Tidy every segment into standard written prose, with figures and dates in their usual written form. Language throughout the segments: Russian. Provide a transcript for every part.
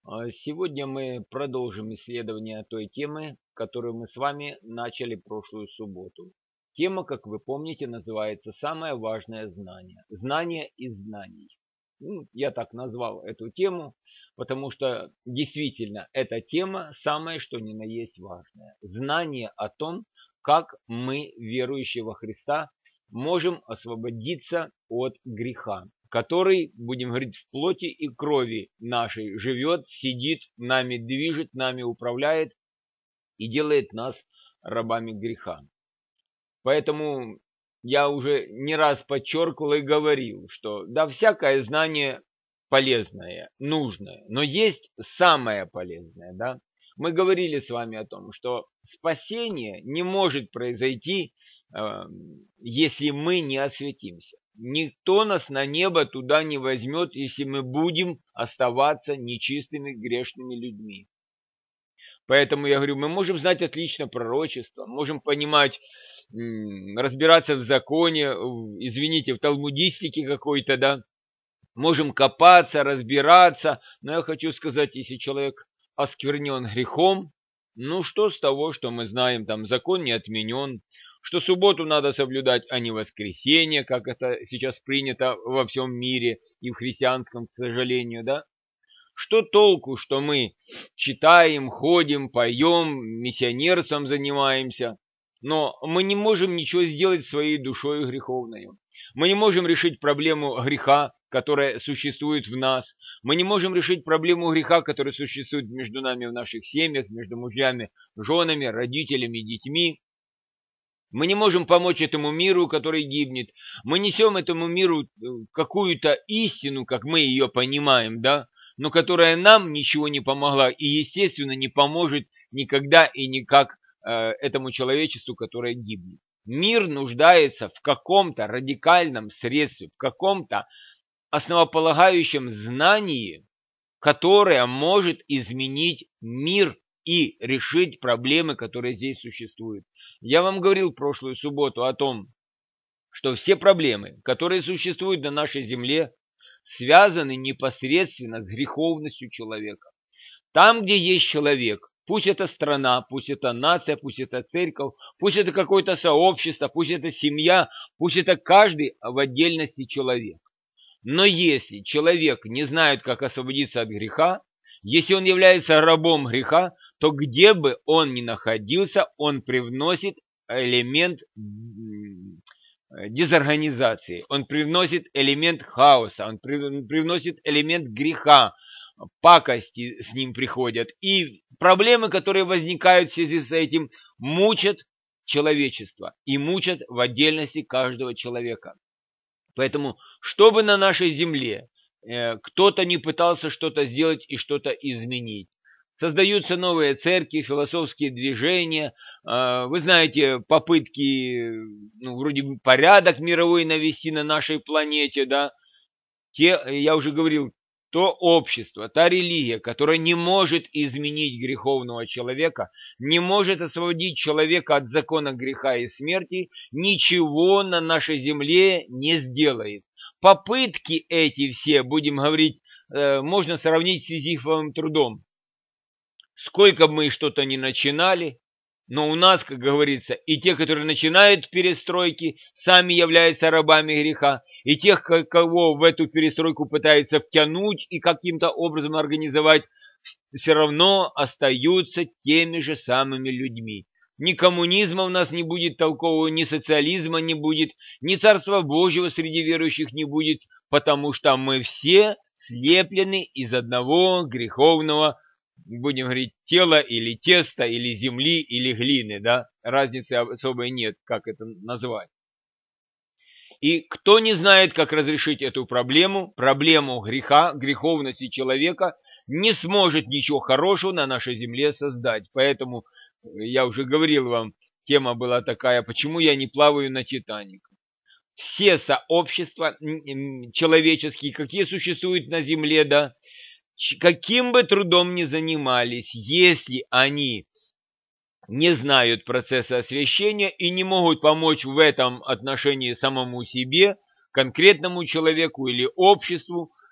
Сегодня мы продолжим исследование той темы, которую мы с вами начали прошлую субботу. Тема, как вы помните, называется «Самое важное знание». Знание из знаний. Я так назвал эту тему, потому что действительно эта тема самое что ни на есть важное. Знание о том, как мы, верующие во Христа, можем освободиться от греха, который, будем говорить, в плоти и крови нашей живет, сидит, нами движет, нами управляет и делает нас рабами греха. Поэтому я уже не раз подчеркивал и говорил, что да, всякое знание полезное, нужное, но есть самое полезное, да. Мы говорили с вами о том, что спасение не может произойти, если мы не осветимся. Никто нас на небо туда не возьмет, если мы будем оставаться нечистыми, грешными людьми. Поэтому я говорю, мы можем знать отлично пророчество, можем понимать, разбираться в законе, извините, в талмудистике какой-то, да, можем копаться, разбираться, но я хочу сказать, если человек осквернен грехом, ну что с того, что мы знаем, там закон не отменен, что субботу надо соблюдать, а не воскресенье, как это сейчас принято во всем мире и в христианском, к сожалению, да? Что толку, что мы читаем, ходим, поем, миссионерством занимаемся, но мы не можем ничего сделать своей душой греховной. Мы не можем решить проблему греха, которая существует в нас. Мы не можем решить проблему греха, которая существует между нами в наших семьях, между мужьями, женами, родителями, детьми. Мы не можем помочь этому миру, который гибнет. Мы несем этому миру какую-то истину, как мы ее понимаем, да, но которая нам ничего не помогла и, естественно, не поможет никогда и никак этому человечеству, которое гибнет. Мир нуждается в каком-то радикальном средстве, в каком-то основополагающем знании, которое может изменить мир и решить проблемы, которые здесь существуют. Я вам говорил в прошлую субботу о том, что все проблемы, которые существуют на нашей земле, связаны непосредственно с греховностью человека. Там, где есть человек, пусть это страна, пусть это нация, пусть это церковь, пусть это какое-то сообщество, пусть это семья, пусть это каждый в отдельности человек. Но если человек не знает, как освободиться от греха, если он является рабом греха, то где бы он ни находился, он привносит элемент дезорганизации, он привносит элемент хаоса, он привносит элемент греха, пакости с ним приходят. И проблемы, которые возникают в связи с этим, мучат человечество и мучат в отдельности каждого человека. Поэтому, чтобы на нашей земле кто-то не пытался что-то сделать и что-то изменить, создаются новые церкви, философские движения, вы знаете, попытки, вроде бы порядок мировой навести на нашей планете, да, я уже говорил, то общество, та религия, которая не может изменить греховного человека, не может освободить человека от закона греха и смерти, ничего на нашей земле не сделает. Попытки эти все, будем говорить, можно сравнить с сизифовым трудом. Сколько бы мы что-то ни начинали, но у нас, как говорится, и те, которые начинают перестройки, сами являются рабами греха, и тех, кого в эту перестройку пытаются втянуть и каким-то образом организовать, все равно остаются теми же самыми людьми. Ни коммунизма у нас не будет толкового, ни социализма не будет, ни Царства Божьего среди верующих не будет, потому что мы все слеплены из одного греховного, будем говорить, тела или теста, или земли, или глины, да, разницы особой нет, как это назвать. И кто не знает, как разрешить эту проблему, проблему греха, греховности человека, не сможет ничего хорошего на нашей земле создать. Поэтому, я уже говорил вам, тема была такая, почему я не плаваю на Титанике. Все сообщества человеческие, какие существуют на земле, да, каким бы трудом ни занимались, если они не знают процесса освящения и не могут помочь в этом отношении самому себе, конкретному человеку или обществу,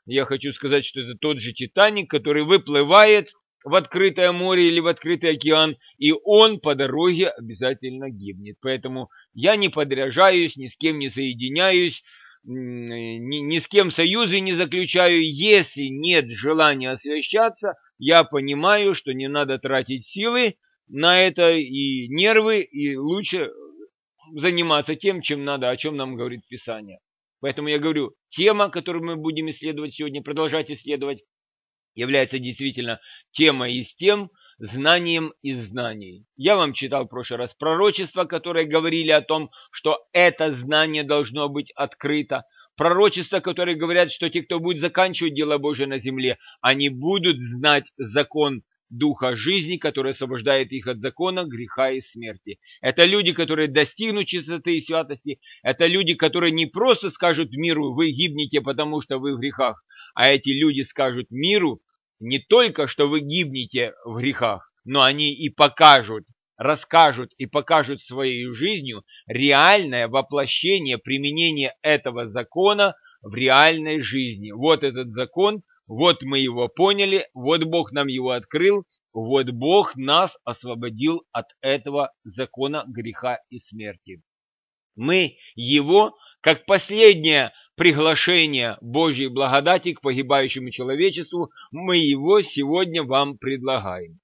я хочу сказать, что это тот же Титаник, который выплывает в открытое море или в открытый океан, и он по дороге обязательно гибнет. Поэтому я не подряжаюсь, ни с кем не соединяюсь, ни с кем союзы не заключаю. Если нет желания освящаться, я понимаю, что не надо тратить силы на это и нервы, и лучше заниматься тем, чем надо, о чем нам говорит Писание. Поэтому я говорю, тема, которую мы будем исследовать сегодня, продолжать исследовать, является действительно темой из тем, знанием из знаний. Я вам читал в прошлый раз пророчества, которые говорили о том, что это знание должно быть открыто. Пророчества, которые говорят, что те, кто будет заканчивать дело Божие на земле, они будут знать закон Духа жизни, который освобождает их от закона, греха и смерти. Это люди, которые достигнут чистоты и святости. Это люди, которые не просто скажут миру, вы гибнете, потому что вы в грехах, а эти люди скажут миру не только, что вы гибнете в грехах, но они и покажут, расскажут и покажут своей жизнью реальное воплощение, применение этого закона в реальной жизни. Вот этот закон, вот мы его поняли, вот Бог нам его открыл, вот Бог нас освободил от этого закона греха и смерти. Мы его, как последнее приглашение Божьей благодати к погибающему человечеству, мы его сегодня вам предлагаем.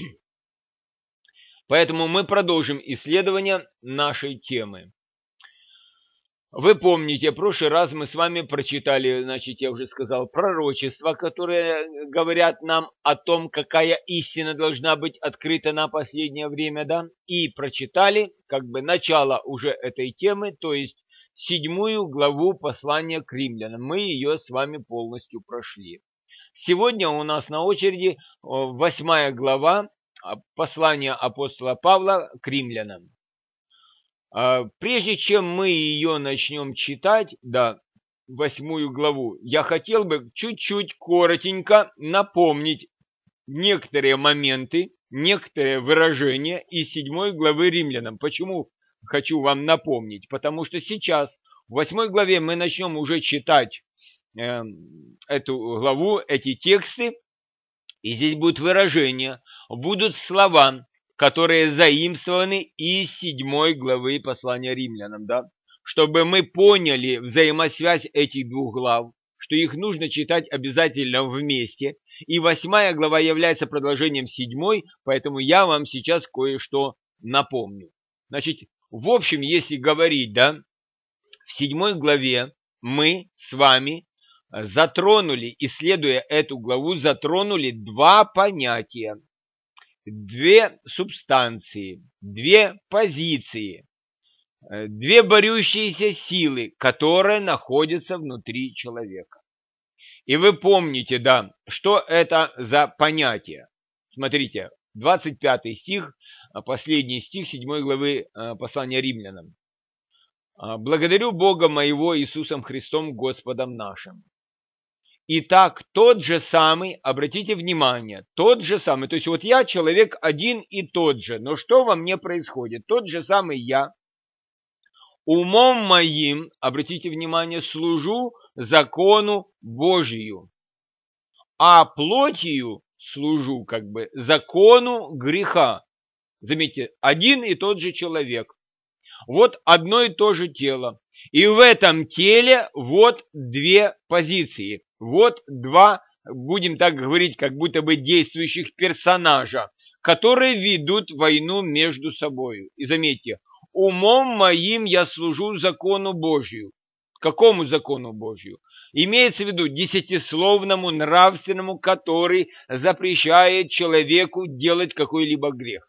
Поэтому мы продолжим исследование нашей темы. Вы помните, в прошлый раз мы с вами прочитали, значит, я уже сказал, пророчества, которые говорят нам о том, какая истина должна быть открыта на последнее время, да, и прочитали как бы начало уже этой темы, то есть 7 главу послания к римлянам. Мы ее с вами полностью прошли. Сегодня у нас на очереди 8 глава послания апостола Павла к римлянам. Прежде чем мы ее начнем читать, да, 8 главу, я хотел бы чуть-чуть коротенько напомнить некоторые моменты, некоторые выражения из 7 главы римлянам. Почему хочу вам напомнить? Потому что сейчас, в 8 главе, мы начнем уже читать эту главу, эти тексты, и здесь будут выражения, будут слова, которые заимствованы из 7 главы послания римлянам, да, чтобы мы поняли взаимосвязь этих двух глав, что их нужно читать обязательно вместе, и 8 глава является продолжением 7, поэтому я вам сейчас кое-что напомню. Значит, в общем, если говорить, да, в 7 главе мы с вами затронули, исследуя эту главу, затронули два понятия. Две субстанции, две позиции, две борющиеся силы, которые находятся внутри человека. И вы помните, да, что это за понятие. Смотрите, 25 стих, последний стих 7 главы послания римлянам. «Благодарю Бога моего Иисусом Христом Господом нашим». Итак, тот же самый, обратите внимание, тот же самый, то есть вот я человек один и тот же, но что во мне происходит? Тот же самый я, умом моим, обратите внимание, служу закону Божию, а плотью служу как бы закону греха. Заметьте, один и тот же человек, вот одно и то же тело, и в этом теле вот две позиции. Вот два, будем так говорить, как будто бы действующих персонажа, которые ведут войну между собой. И заметьте, умом моим я служу закону Божию. Какому закону Божию? Имеется в виду десятисловному, нравственному, который запрещает человеку делать какой-либо грех.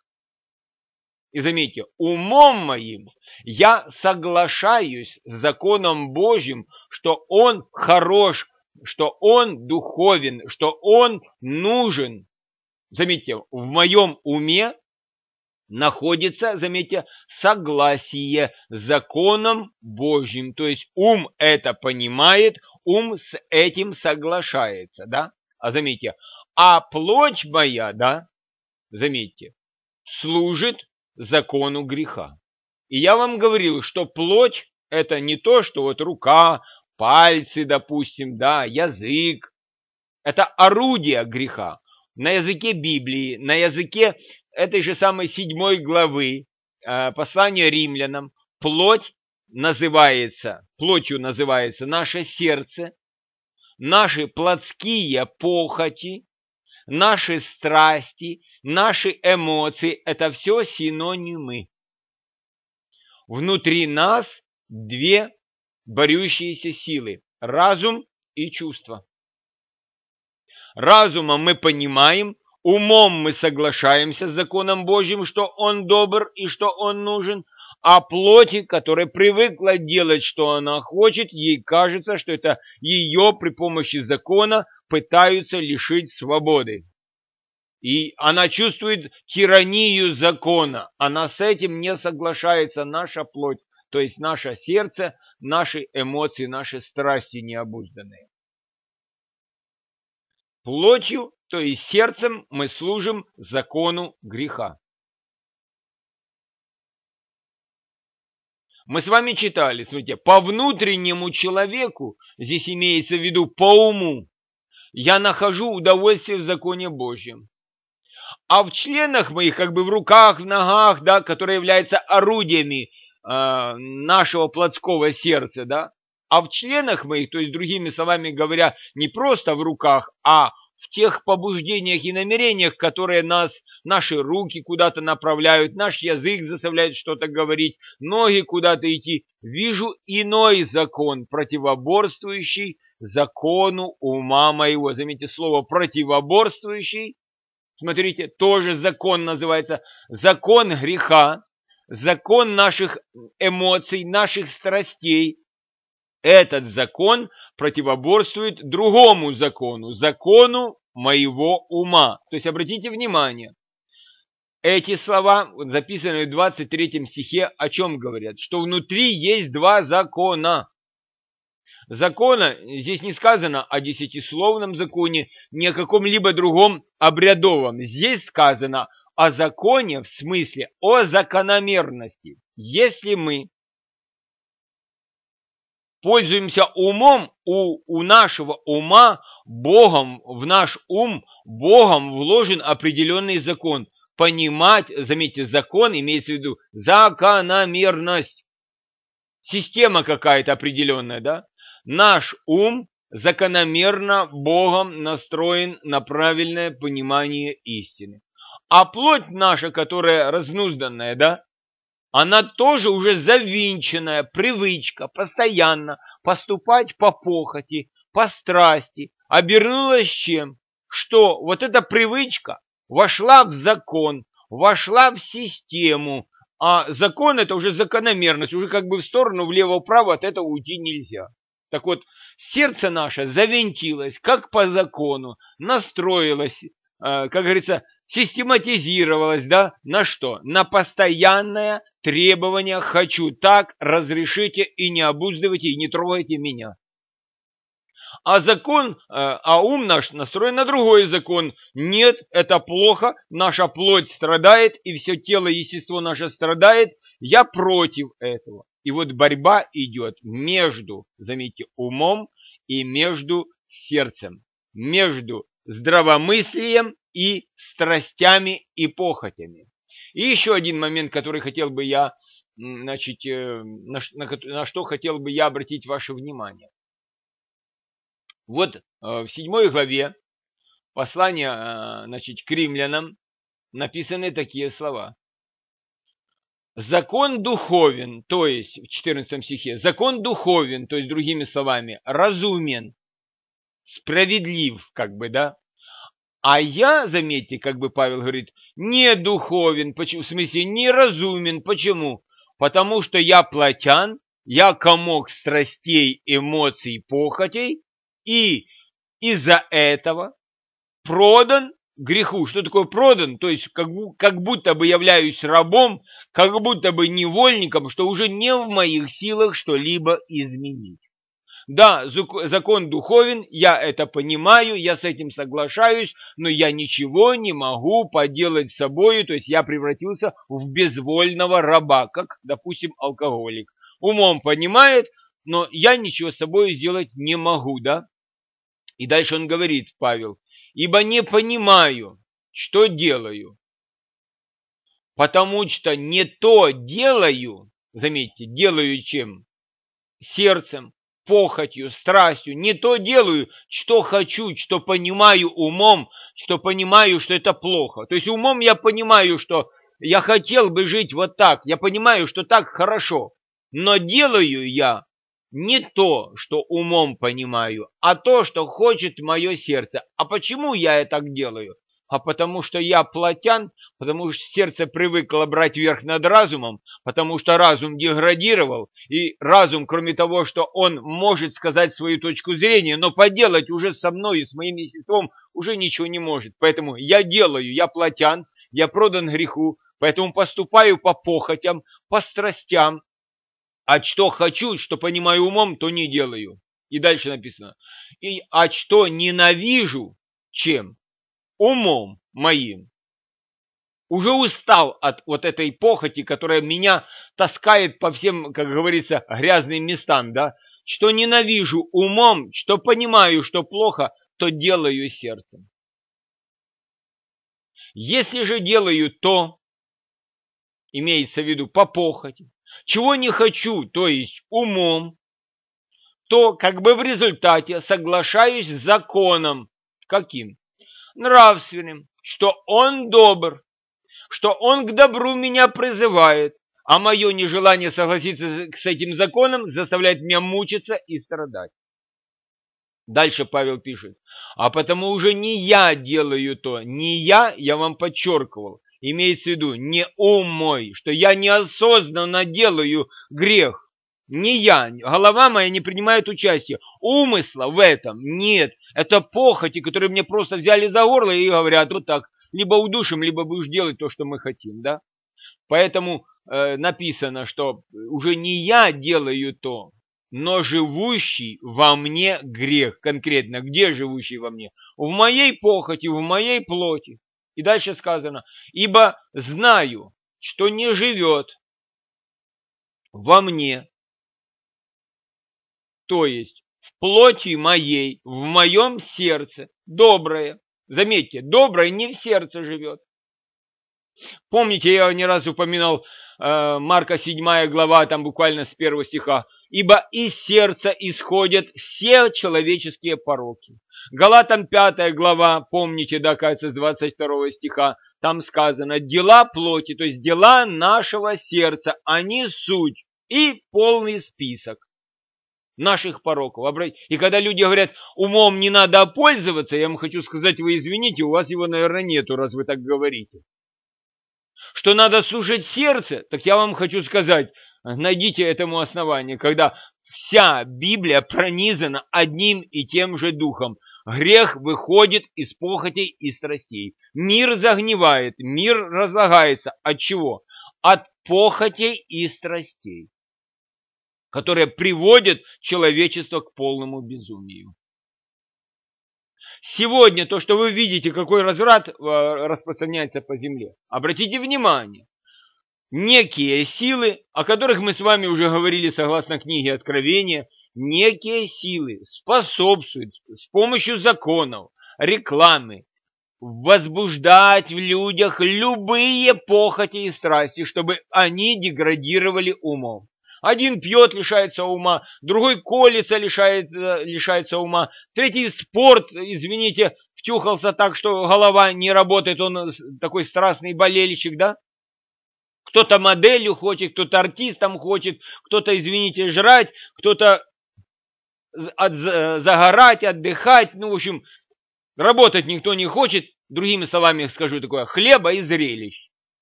И заметьте, умом моим я соглашаюсь с законом Божьим, что он хорош, что он духовен, что он нужен. Заметьте, в моем уме находится, заметьте, согласие с законом Божьим. То есть ум это понимает, ум с этим соглашается, да? А заметьте, а плоть моя, да, заметьте, служит закону греха. И я вам говорил, что плоть это не то, что вот рука, пальцы, допустим, да, язык. Это орудие греха. На языке Библии, на языке этой же самой 7 главы послания римлянам, плотью называется наше сердце, наши плотские похоти, наши страсти, наши эмоции. Это все синонимы. Внутри нас две борющиеся силы – разум и чувство. Разумом мы понимаем, умом мы соглашаемся с законом Божьим, что Он добр и что Он нужен, а плоти, которая привыкла делать, что она хочет, ей кажется, что это ее при помощи закона пытаются лишить свободы. И она чувствует тиранию закона, она с этим не соглашается, наша плоть, то есть наше сердце, наши эмоции, наши страсти необузданные. Плотью, то есть сердцем, мы служим закону греха. Мы с вами читали, смотрите, по внутреннему человеку, здесь имеется в виду по уму, я нахожу удовольствие в законе Божьем. А в членах моих, как бы в руках, в ногах, да, которые являются орудиями нашего плотского сердца, да, а в членах моих, то есть другими словами говоря, не просто в руках, а в тех побуждениях и намерениях, которые наши руки куда-то направляют, наш язык заставляет что-то говорить, ноги куда-то идти, вижу иной закон, противоборствующий закону ума моего. Заметьте слово противоборствующий. Смотрите, тоже закон называется закон греха, закон наших эмоций, наших страстей. Этот закон противоборствует другому закону, закону моего ума. То есть обратите внимание, эти слова, записанные в 23 стихе, о чем говорят? Что внутри есть два закона. Закона, здесь не сказано о десятисловном законе, ни о каком-либо другом обрядовом. Здесь сказано о законе, в смысле о закономерности. Если мы пользуемся умом, у нашего ума Богом, в наш ум Богом вложен определенный закон. Понимать, заметьте, закон имеется в виду закономерность. Система какая-то определенная, да? Наш ум закономерно Богом настроен на правильное понимание истины. А плоть наша, которая разнузданная, да, она тоже уже завинченная привычка постоянно поступать по похоти, по страсти, обернулась чем? Что вот эта привычка вошла в закон, вошла в систему, а закон это уже закономерность, уже как бы в сторону, влево-вправо от этого уйти нельзя. Так вот, сердце наше завинтилось, как по закону, настроилось, как говорится, систематизировалось, да, на что? На постоянное требование «хочу так, разрешите и не обуздывайте, и не трогайте меня». А закон, ум наш настроен на другой закон. Нет, это плохо, наша плоть страдает, и все тело, естество наше страдает, я против этого. И вот борьба идет между, заметьте, умом и между сердцем, между здравомыслием и страстями и похотями. И еще один момент, который хотел бы я, значит, на что хотел бы я обратить ваше внимание. Вот в 7 главе послания, значит, к римлянам написаны такие слова. Закон духовен, то есть в 14 стихе, закон духовен, то есть другими словами, разумен, справедлив, как бы, да. А я, заметьте, как бы Павел говорит, не духовен, почему? В смысле неразумен. Почему? Потому что я плотян, я комок страстей, эмоций, похотей, и из-за этого продан греху. Что такое продан? То есть как будто бы являюсь рабом, как будто бы невольником, что уже не в моих силах что-либо изменить. Да, закон духовен, я это понимаю, я с этим соглашаюсь, но я ничего не могу поделать с собой, то есть я превратился в безвольного раба, как, допустим, алкоголик. Умом понимает, но я ничего с собой сделать не могу, да? И дальше он говорит, Павел, ибо не понимаю, что делаю, потому что не то делаю, заметьте, делаю чем? Сердцем, похотью, страстью, не то делаю, что хочу, что понимаю умом, что понимаю, что это плохо. То есть умом я понимаю, что я хотел бы жить вот так, я понимаю, что так хорошо, но делаю я не то, что умом понимаю, а то, что хочет мое сердце. А почему я это так делаю? А потому что я плотян, потому что сердце привыкло брать верх над разумом, потому что разум деградировал, и разум, кроме того, что он может сказать свою точку зрения, но поделать уже со мной и с моим естеством уже ничего не может. Поэтому я делаю, я плотян, я продан греху, поэтому поступаю по похотям, по страстям, а что хочу, что понимаю умом, то не делаю. И дальше написано, а что ненавижу, чем? Умом моим. Уже устал от вот этой похоти, которая меня таскает по всем, как говорится, грязным местам, да? Что ненавижу умом, что понимаю, что плохо, то делаю сердцем. Если же делаю то, имеется в виду по похоти, чего не хочу, то есть умом, то как бы в результате соглашаюсь с законом. Каким? Нравственным, что он добр, что он к добру меня призывает, а мое нежелание согласиться с этим законом заставляет меня мучиться и страдать. Дальше Павел пишет, а потому уже не я делаю то, не я вам подчеркивал, имеется в виду не ум мой, что я неосознанно делаю грех, не я, голова моя не принимает участия, умысла в этом нет, это похоти, которые мне просто взяли за горло и говорят вот так, либо удушим, либо будешь делать то, что мы хотим, да? Поэтому написано, что уже не я делаю то, но живущий во мне грех. Конкретно, где живущий во мне? В моей похоти, в моей плоти. И дальше сказано, ибо знаю, что не живет во мне, то есть в плоти моей, в моем сердце, доброе. Заметьте, доброе не в сердце живет. Помните, я не раз упоминал Марка 7 глава, там буквально с 1 стиха. «Ибо из сердца исходят все человеческие пороки». Галатам 5 глава, помните, да, кажется, с 22 стиха, там сказано «дела плоти», то есть дела нашего сердца, они суть и полный список наших пороков. И когда люди говорят, умом не надо пользоваться, я вам хочу сказать, вы извините, у вас его, наверное, нету, раз вы так говорите. Что надо слушать сердце, так я вам хочу сказать, найдите этому основание, когда вся Библия пронизана одним и тем же духом. Грех выходит из похотей и страстей. Мир загнивает, мир разлагается. От чего? От похотей и страстей, которые приводят человечество к полному безумию. Сегодня то, что вы видите, какой разврат распространяется по земле, обратите внимание, некие силы, о которых мы с вами уже говорили согласно книге Откровения, некие силы способствуют с помощью законов, рекламы, возбуждать в людях любые похоти и страсти, чтобы они деградировали умом. Один пьет, лишается ума, другой колется, лишается ума, третий в спорт, извините, втюхался так, что голова не работает, он такой страстный болельщик, да? Кто-то моделью хочет, кто-то артистом хочет, кто-то, извините, жрать, кто-то загорать, отдыхать, ну, в общем, работать никто не хочет, другими словами скажу такое, хлеба и зрелищ.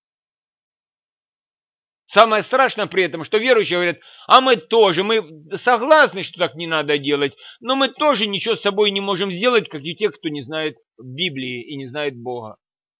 Самое страшное при этом, что верующие говорят, а мы тоже, мы согласны, что так не надо делать, но мы тоже ничего с собой не можем сделать, как и те, кто не знает Библии и не знает Бога.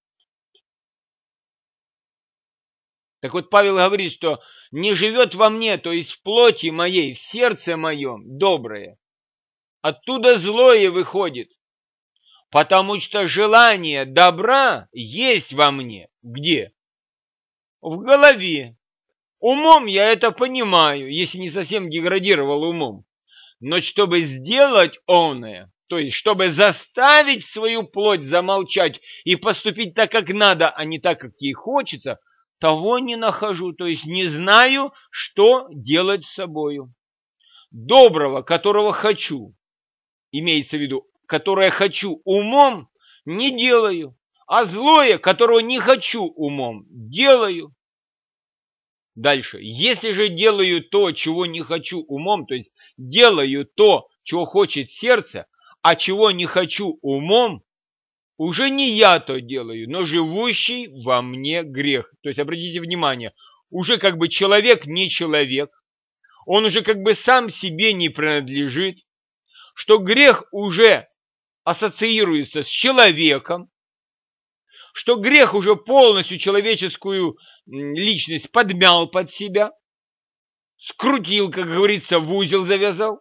Так вот Павел говорит, что не живет во мне, то есть в плоти моей, в сердце моем, доброе. Оттуда злое выходит, потому что желание добра есть во мне. Где? В голове. Умом я это понимаю, если не совсем деградировал умом. Но чтобы сделать оное, то есть чтобы заставить свою плоть замолчать и поступить так, как надо, а не так, как ей хочется, того не нахожу, то есть не знаю, что делать с собою. Доброго, которого хочу, имеется в виду, которое хочу умом, не делаю, а злое, которого не хочу умом, делаю. Дальше. Если же делаю то, чего не хочу умом, то есть делаю то, чего хочет сердце, а чего не хочу умом, уже не я то делаю, но живущий во мне грех. То есть, обратите внимание, уже как бы человек не человек, он уже как бы сам себе не принадлежит, что грех уже ассоциируется с человеком, что грех уже полностью человеческую личность подмял под себя, скрутил, как говорится, в узел завязал,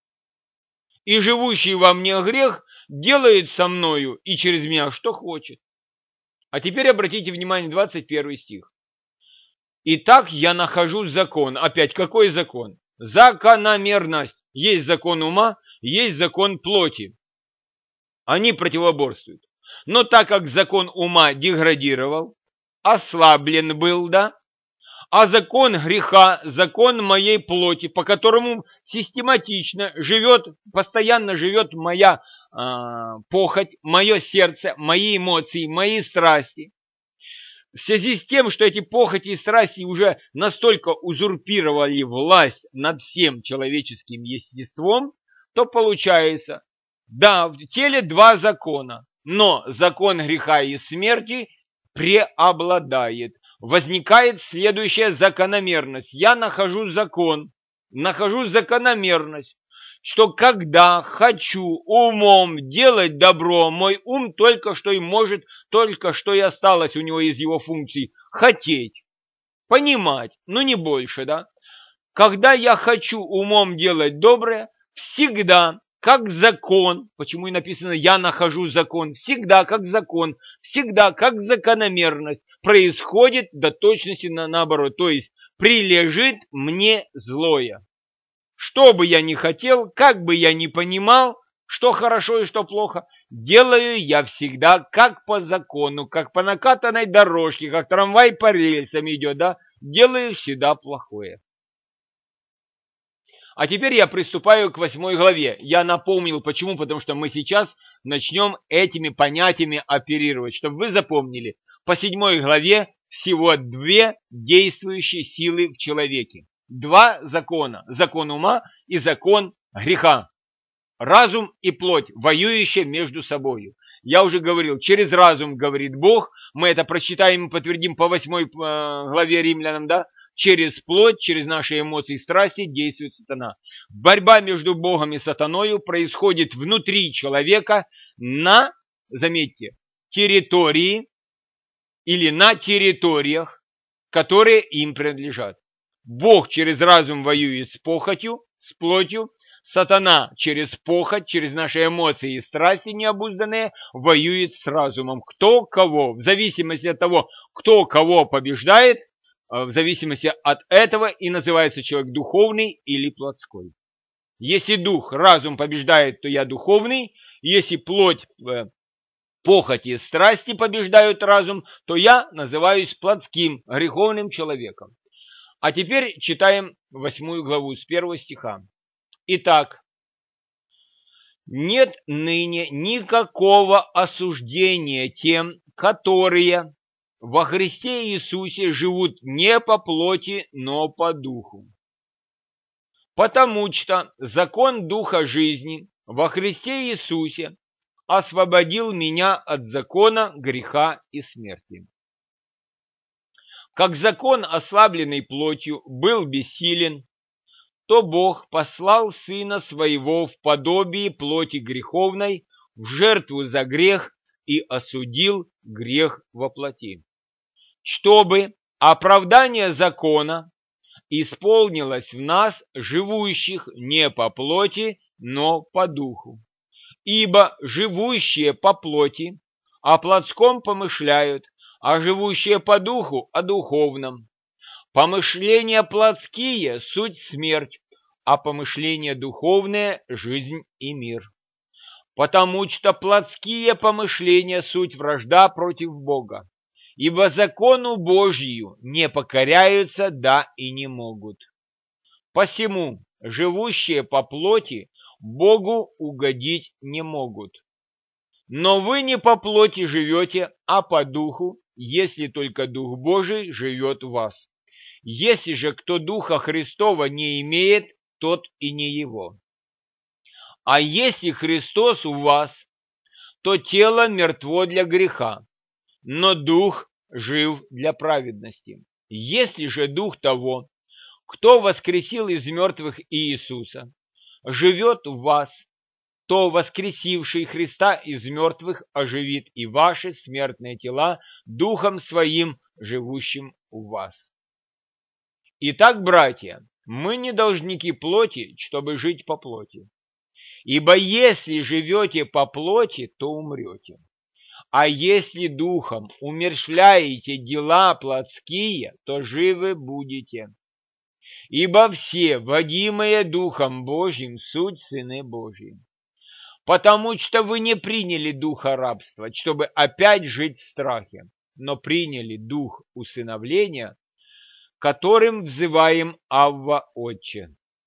и живущий во мне грех делает со мною и через меня что хочет. А теперь обратите внимание, 21 стих. Итак, я нахожу закон. Опять, какой закон? Закономерность. Есть закон ума, есть закон плоти. Они противоборствуют. Но так как закон ума деградировал, ослаблен был, да, а закон греха, закон моей плоти, по которому систематично живет, постоянно живет моя похоть, мое сердце, мои эмоции, мои страсти. В связи с тем, что эти похоти и страсти уже настолько узурпировали власть над всем человеческим естеством, то получается, да, в теле два закона, но закон греха и смерти преобладает. Возникает следующая закономерность. Я нахожу закон, нахожу закономерность, что когда хочу умом делать добро, мой ум только что и может, только что и осталось у него из его функций хотеть, понимать, но не больше, да? Когда я хочу умом делать доброе, всегда как закон, почему и написано «я нахожу закон», всегда как закон, всегда как закономерность происходит до точности наоборот, то есть прилежит мне злое. Что бы я ни хотел, как бы я ни понимал, что хорошо и что плохо, делаю я всегда как по закону, как по накатанной дорожке, как трамвай по рельсам идет, да, делаю всегда плохое. А теперь я приступаю к 8 главе. Я напомнил, почему, потому что мы сейчас начнем этими понятиями оперировать, чтобы вы запомнили. По 7 главе всего 2 действующие силы в человеке. 2 закона. Закон ума и закон греха. Разум и плоть, воюющие между собой. Я уже говорил, через разум говорит Бог. Мы это прочитаем и подтвердим по 8 главе Римлянам, да? Через плоть, через наши эмоции и страсти действует сатана. Борьба между Богом и сатаною происходит внутри человека на, заметьте, территории или на территориях, которые им принадлежат. Бог через разум воюет с похотью, с плотью. Сатана через похоть, через наши эмоции и страсти необузданные воюет с разумом. Кто кого, в зависимости от того, кто кого побеждает, в зависимости от этого и называется человек духовный или плотской. Если дух, разум побеждает, то я духовный. Если плоть, похоть и страсти побеждают разум, то я называюсь плотским, греховным человеком. А теперь читаем 8 главу с 1 стиха. Итак, нет ныне никакого осуждения тем, которые во Христе Иисусе живут не по плоти, но по духу. Потому что закон Духа жизни во Христе Иисусе освободил меня от закона греха и смерти. Как закон, ослабленный плотью, был бессилен, то Бог послал Сына Своего в подобии плоти греховной в жертву за грех и осудил грех во плоти, чтобы оправдание закона исполнилось в нас, живущих не по плоти, но по духу. Ибо живущие по плоти о плотском помышляют, а живущие по духу о духовном. Помышления плотские – суть смерть, а помышления духовные – жизнь и мир. Потому что плотские помышления – суть вражда против Бога, ибо закону Божию не покоряются, да и не могут. Посему живущие по плоти Богу угодить не могут. Но вы не по плоти живете, а по духу, если только Дух Божий живет в вас. Если же кто Духа Христова не имеет, тот и не его. А если Христос у вас, то тело мертво для греха, но Дух жив для праведности. Если же Дух того, кто воскресил из мертвых Иисуса, живет в вас, то воскресивший Христа из мертвых оживит и ваши смертные тела Духом Своим, живущим у вас. Итак, братья, мы не должники плоти, чтобы жить по плоти. Ибо если живете по плоти, то умрете. А если духом умерщвляете дела плотские, то живы будете. Ибо все, водимые Духом Божьим, суть сыны Божьи. Потому что вы не приняли духа рабства, чтобы опять жить в страхе, но приняли дух усыновления, которым взываем Авва Отче.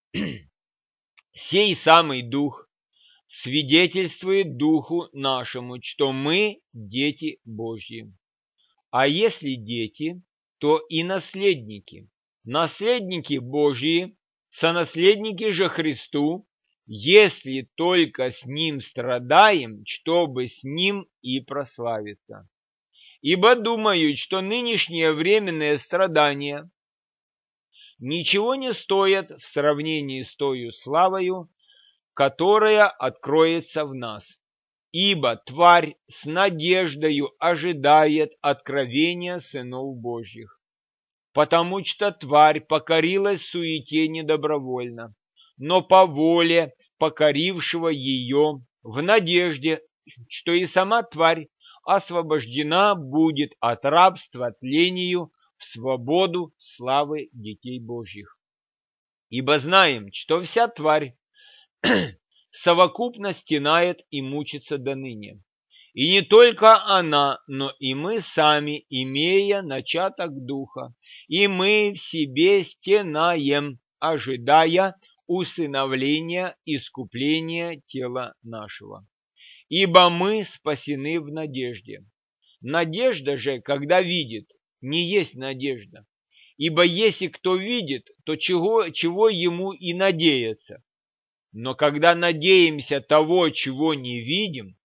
Сей самый дух свидетельствует духу нашему, что мы дети Божьи. А если дети, то и наследники. Наследники Божьи, сонаследники же Христу, если только с Ним страдаем, чтобы с Ним и прославиться. Ибо думают, что нынешние временные страдания ничего не стоят в сравнении с тою славою, которая откроется в нас. Ибо тварь с надеждою ожидает откровения сынов Божьих. Потому что тварь покорилась суете недобровольно, но по воле покорившего ее, в надежде, что и сама тварь освобождена будет от рабства тлению в свободу славы детей Божьих. Ибо знаем, что вся тварь совокупно стенает и мучится доныне. И не только она, но и мы сами, имея начаток духа, и мы в себе стенаем, ожидая усыновления, искупления тела нашего. Ибо мы спасены в надежде. Надежда же, когда видит, не есть надежда. Ибо если кто видит, то чего ему и надеяться. Но когда надеемся того, чего не видим,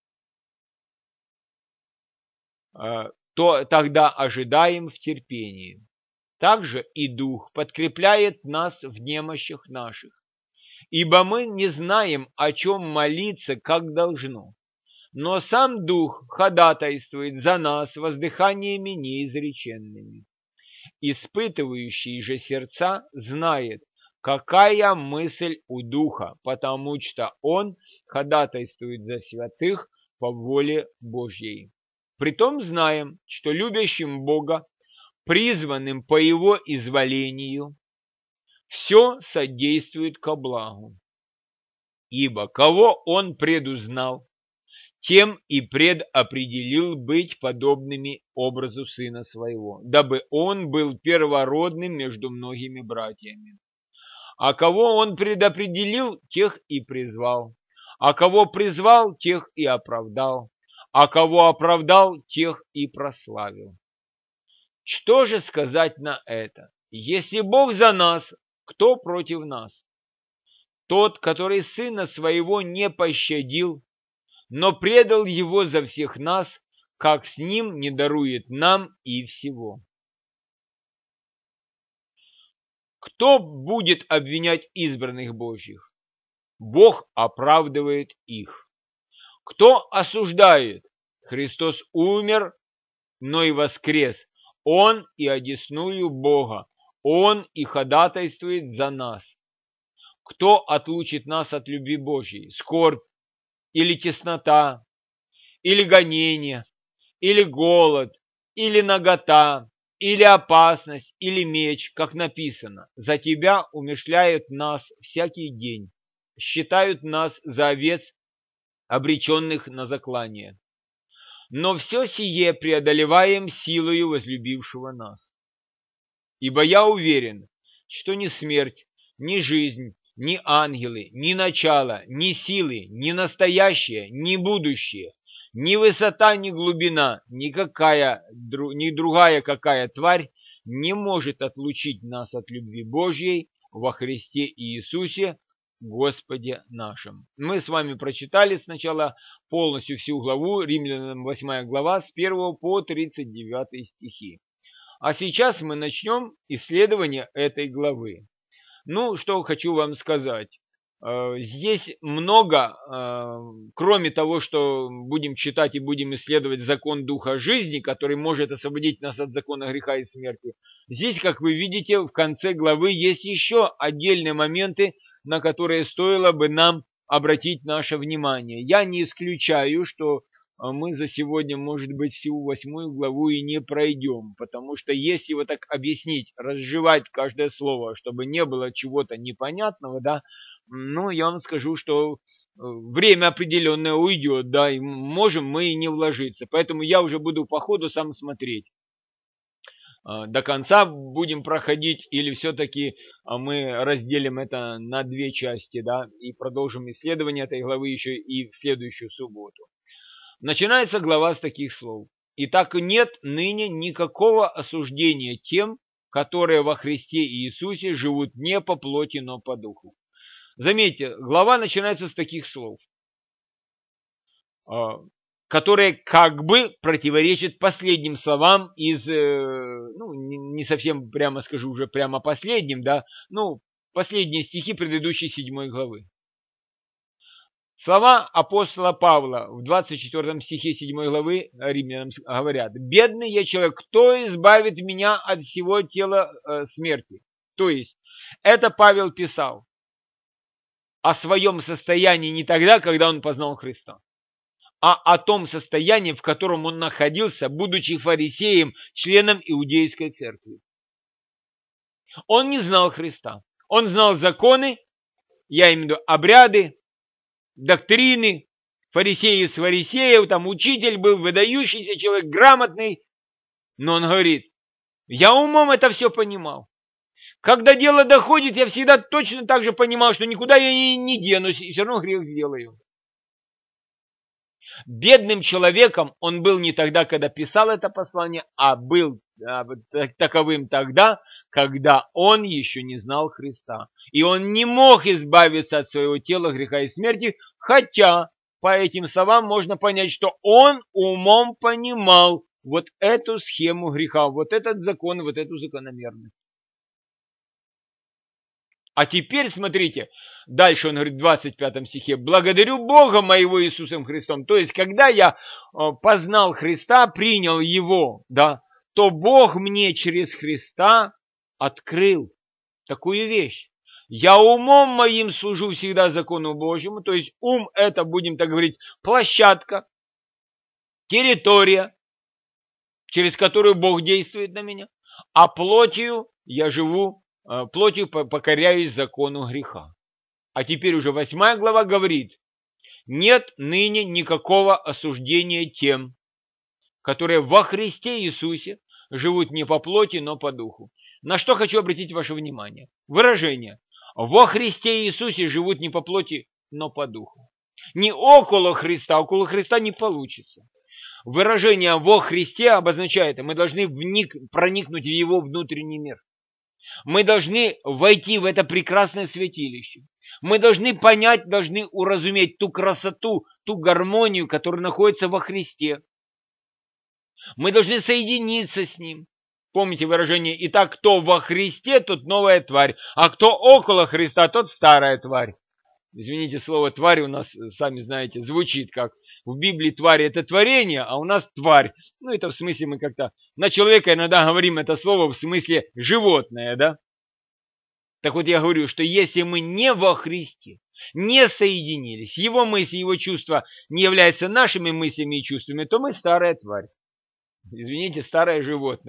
то тогда ожидаем в терпении. Также и Дух подкрепляет нас в немощах наших, ибо мы не знаем, о чем молиться, как должно. Но сам Дух ходатайствует за нас воздыханиями неизреченными. Испытывающий же сердца знает, какая мысль у Духа, потому что Он ходатайствует за святых по воле Божьей. Притом знаем, что любящим Бога, призванным по Его изволению, все содействует ко благу. Ибо кого Он предузнал, тем и предопределил быть подобными образу Сына Своего, дабы Он был первородным между многими братьями. А кого Он предопределил, тех и призвал. А кого призвал, тех и оправдал. А кого оправдал, тех и прославил. Что же сказать на это? Если Бог за нас, кто против нас? Тот, который Сына Своего не пощадил, но предал Его за всех нас, как с Ним не дарует нам и всего. Кто будет обвинять избранных Божьих? Бог оправдывает их. Кто осуждает? Христос умер, но и воскрес. Он и одесную Бога. Он и ходатайствует за нас. Кто отлучит нас от любви Божьей? Скорбь, или теснота, или гонение, или голод, или нагота, или опасность, или меч, как написано. За тебя умерщвляют нас всякий день, считают нас за овец, обреченных на заклание. Но все сие преодолеваем силою возлюбившего нас. Ибо я уверен, что ни смерть, ни жизнь, ни ангелы, ни начало, ни силы, ни настоящее, ни будущее, ни высота, ни глубина, ни другая какая тварь не может отлучить нас от любви Божьей во Христе Иисусе, Господе нашим. Мы с вами прочитали сначала полностью всю главу, Римлянам 8 глава, с 1 по 39 стихи. А сейчас мы начнем исследование этой главы. Ну, что хочу вам сказать. Здесь много, кроме того, что будем читать и будем исследовать закон Духа жизни, который может освободить нас от закона греха и смерти. Здесь, как вы видите, в конце главы есть еще отдельные моменты, на которые стоило бы нам обратить наше внимание. Я не исключаю, что мы за сегодня, может быть, всю 8 главу и не пройдем, потому что если вот так объяснить, разжевать каждое слово, чтобы не было чего-то непонятного, да, ну, я вам скажу, что время определенное уйдет, да, и можем мы и не вложиться. Поэтому я уже буду по ходу сам смотреть. До конца будем проходить или все-таки мы разделим это на 2 части, да, и продолжим исследование этой главы еще и в следующую субботу. Начинается глава с таких слов. «Итак, нет ныне никакого осуждения тем, которые во Христе Иисусе живут не по плоти, но по духу». Заметьте, глава начинается с таких слов, которые как бы противоречат последним словам из, ну, не совсем прямо скажу уже прямо последним, да, ну, последние стихи предыдущей 7 главы. Слова апостола Павла в 24 стихе 7 главы Римлянам говорят: «Бедный я человек, кто избавит меня от всего тела смерти?» То есть, это Павел писал о своем состоянии не тогда, когда он познал Христа, а о том состоянии, в котором он находился, будучи фарисеем, членом иудейской церкви. Он не знал Христа. Он знал законы, я имею в виду обряды, доктрины, фарисеи из фарисеев, там учитель был, выдающийся человек, грамотный. Но он говорит: я умом это все понимал. Когда дело доходит, я всегда точно так же понимал, что никуда я не денусь, и все равно грех сделаю. Бедным человеком он был не тогда, когда писал это послание, а был таковым тогда, когда он еще не знал Христа. И он не мог избавиться от своего тела, греха и смерти, хотя по этим словам можно понять, что он умом понимал вот эту схему греха, вот этот закон, вот эту закономерность. А теперь смотрите, дальше он говорит в 25 стихе: «Благодарю Бога моего Иисусом Христом». То есть, когда я познал Христа, принял Его, да, то Бог мне через Христа открыл такую вещь. Я умом моим служу всегда закону Божьему, то есть ум — это, будем так говорить, площадка, территория, через которую Бог действует на меня, а плотью я живу, плотью покоряюсь закону греха. А теперь уже 8 глава говорит: нет ныне никакого осуждения тем, которые во Христе Иисусе живут не по плоти, но по духу. На что хочу обратить ваше внимание? Выражение: во Христе Иисусе живут не по плоти, но по духу. Не около Христа не получится. Выражение «во Христе» обозначает, мы должны проникнуть в Его внутренний мир. Мы должны войти в это прекрасное святилище. Мы должны понять, должны уразуметь ту красоту, ту гармонию, которая находится во Христе. Мы должны соединиться с Ним. Помните выражение: «Итак, кто во Христе, тот новая тварь, а кто около Христа, тот старая тварь». Извините, слово «тварь» у нас, сами знаете, звучит как в Библии тварь — это творение, а у нас тварь. Ну, это в смысле мы как-то на человека иногда говорим это слово в смысле животное, да? Так вот я говорю, что если мы не во Христе, не соединились, его мысли, его чувства не являются нашими мыслями и чувствами, то мы старая тварь. Извините, старое животное.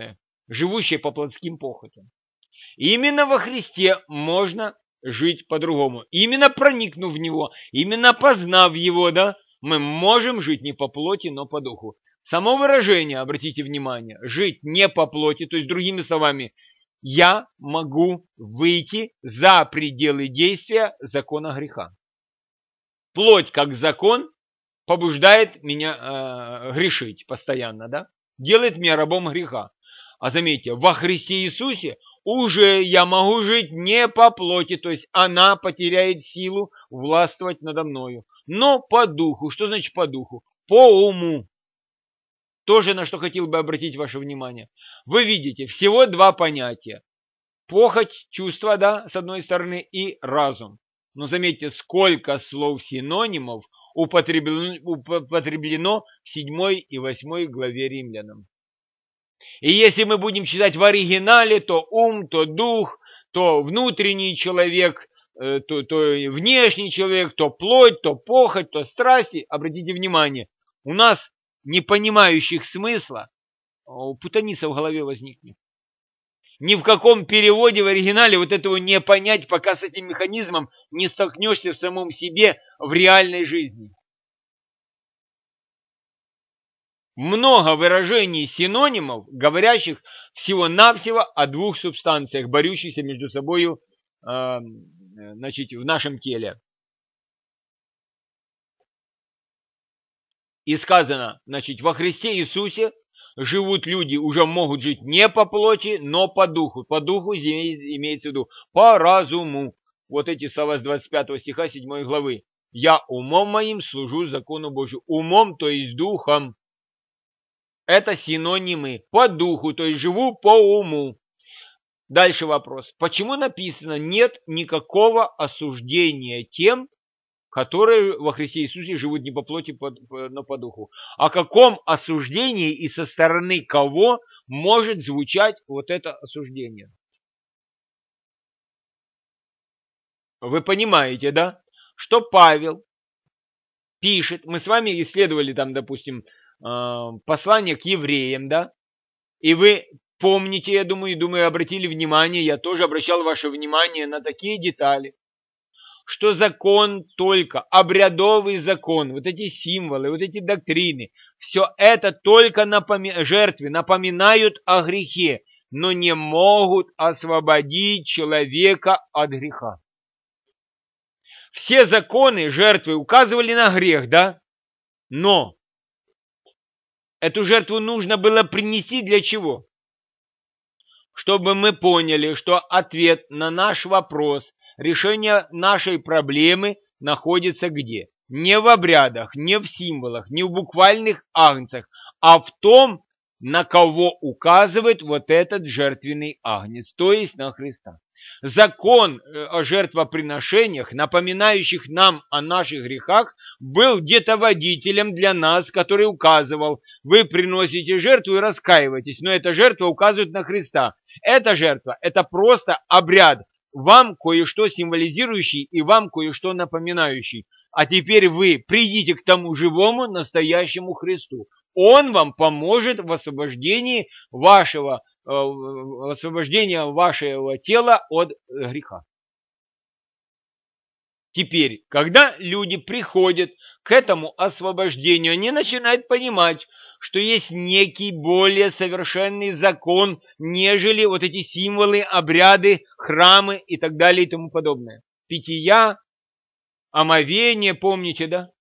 живущее по плотским похотям. Именно во Христе можно жить по-другому. Именно проникнув в Него, именно познав Его, да, мы можем жить не по плоти, но по духу. Само выражение, обратите внимание, жить не по плоти, то есть другими словами, я могу выйти за пределы действия закона греха. Плоть как закон побуждает меня грешить постоянно, да? Делает меня рабом греха. А заметьте, во Христе Иисусе уже я могу жить не по плоти, то есть она потеряет силу властвовать надо мною, но по духу. Что значит по духу? По уму. Тоже на что хотел бы обратить ваше внимание. Вы видите, всего два понятия. Похоть, чувство, да, с одной стороны, и разум. Но заметьте, сколько слов-синонимов употреблено в 7 и 8 главе Римлянам. И если мы будем читать в оригинале, то ум, то дух, то внутренний человек, то внешний человек, то плоть, то похоть, то страсти. Обратите внимание, у нас, не понимающих смысла, путаница в голове возникнет. Ни в каком переводе в оригинале вот этого не понять, пока с этим механизмом не столкнешься в самом себе в реальной жизни. Много выражений синонимов, говорящих всего-навсего о двух субстанциях, борющихся между собой в нашем теле. И сказано, во Христе Иисусе живут люди, уже могут жить не по плоти, но по духу. По духу имеется в виду по разуму. Вот эти слова с 25 стиха 7 главы. Я умом моим служу закону Божию. Умом, то есть духом. Это синонимы. По духу, то есть живу по уму. Дальше вопрос. Почему написано нет никакого осуждения тем, которые во Христе Иисусе живут не по плоти, но по духу? О каком осуждении и со стороны кого может звучать вот это осуждение? Вы понимаете, да? Что Павел пишет, мы с вами исследовали там, допустим, послание к евреям, да? И вы помните, я думаю, обратили внимание, я тоже обращал ваше внимание на такие детали, что закон только, обрядовый закон, вот эти символы, вот эти доктрины, все это только жертвы напоминают о грехе, но не могут освободить человека от греха. Все законы, жертвы указывали на грех, да? Но эту жертву нужно было принести для чего? Чтобы мы поняли, что ответ на наш вопрос, решение нашей проблемы находится где? Не в обрядах, не в символах, не в буквальных агнцах, а в том, на кого указывает вот этот жертвенный агнец, то есть на Христа. Закон о жертвоприношениях, напоминающих нам о наших грехах, был где-то водителем для нас, который указывал: вы приносите жертву и раскаиваетесь, но эта жертва указывает на Христа. Эта жертва – это просто обряд, вам кое-что символизирующий и вам кое-что напоминающий. А теперь вы придите к тому живому, настоящему Христу. Он вам поможет в освобождении вашего тела от греха. Теперь, когда люди приходят к этому освобождению, они начинают понимать, что есть некий более совершенный закон, нежели вот эти символы, обряды, храмы и так далее и тому подобное. Питья, омовение, помните, да?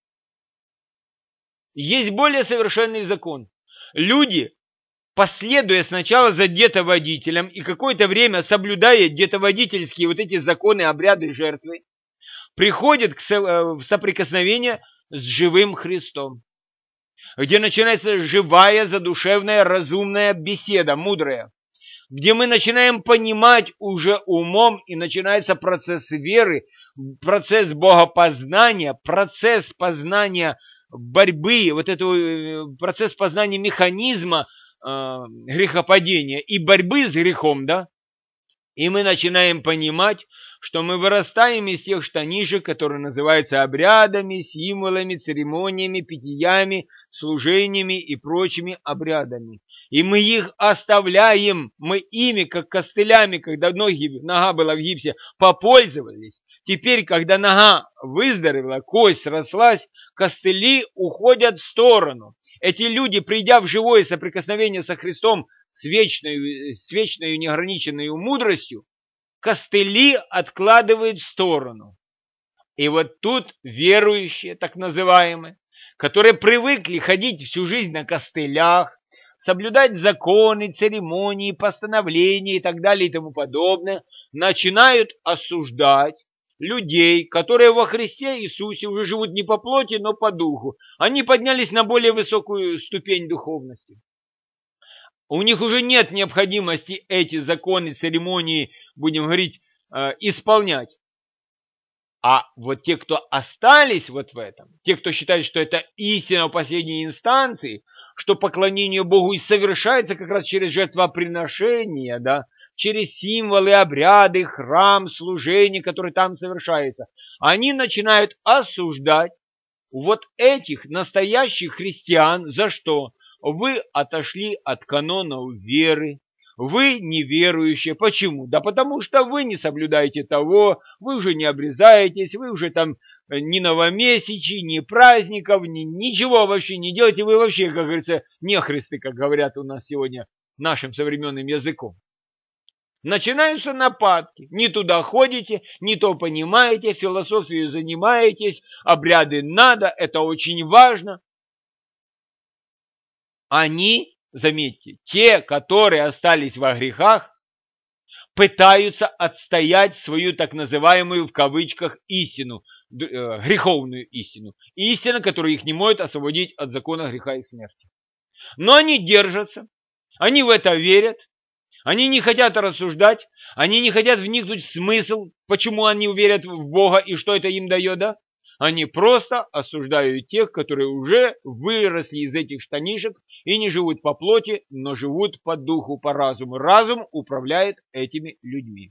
Есть более совершенный закон. Люди, последуя сначала за детоводителем и какое-то время соблюдая детоводительские вот эти законы, обряды, жертвы, приходят в соприкосновение с живым Христом, где начинается живая, задушевная, разумная беседа, мудрая, где мы начинаем понимать уже умом, и начинается процесс веры, процесс богопознания, процесс познания борьбы, вот этого процесс познания механизма грехопадения и борьбы с грехом, да? И мы начинаем понимать, что мы вырастаем из тех штанишек, которые называются обрядами, символами, церемониями, питьями, служениями и прочими обрядами. И мы их оставляем, мы ими, как костылями, когда нога была в гипсе, попользовались. Теперь, когда нога выздоровела, кость срослась, костыли уходят в сторону. Эти люди, придя в живое соприкосновение со Христом с вечной неограниченной мудростью, костыли откладывают в сторону. И вот тут верующие, так называемые, которые привыкли ходить всю жизнь на костылях, соблюдать законы, церемонии, постановления и так далее и тому подобное, начинают осуждать людей, которые во Христе Иисусе уже живут не по плоти, но по духу. Они поднялись на более высокую ступень духовности. У них уже нет необходимости эти законы, церемонии, будем говорить, исполнять. А вот те, кто остались вот в этом, те, кто считает, что это истина в последней инстанции, что поклонение Богу и совершается как раз через жертвоприношение, да, через символы, обряды, храм, служение, которое там совершается, они начинают осуждать вот этих настоящих христиан. За что? Вы отошли от канонов веры, вы неверующие. Почему? Да потому что вы не соблюдаете того, вы уже не обрезаетесь, вы уже там ни новомесячий, ни праздников, ничего вообще не делаете, вы вообще, как говорится, нехристы, как говорят у нас сегодня нашим современным языком. Начинаются нападки. Не туда ходите, не то понимаете, философией занимаетесь, обряды надо, это очень важно. Они, заметьте, те, которые остались во грехах, пытаются отстоять свою так называемую в кавычках истину, греховную истину. Истина, которая их не может освободить от закона греха и смерти. Но они держатся, они в это верят, они не хотят рассуждать, они не хотят вникнуть в смысл, почему они верят в Бога и что это им дает, да? Они просто осуждают тех, которые уже выросли из этих штанишек и не живут по плоти, но живут по духу, по разуму. Разум управляет этими людьми.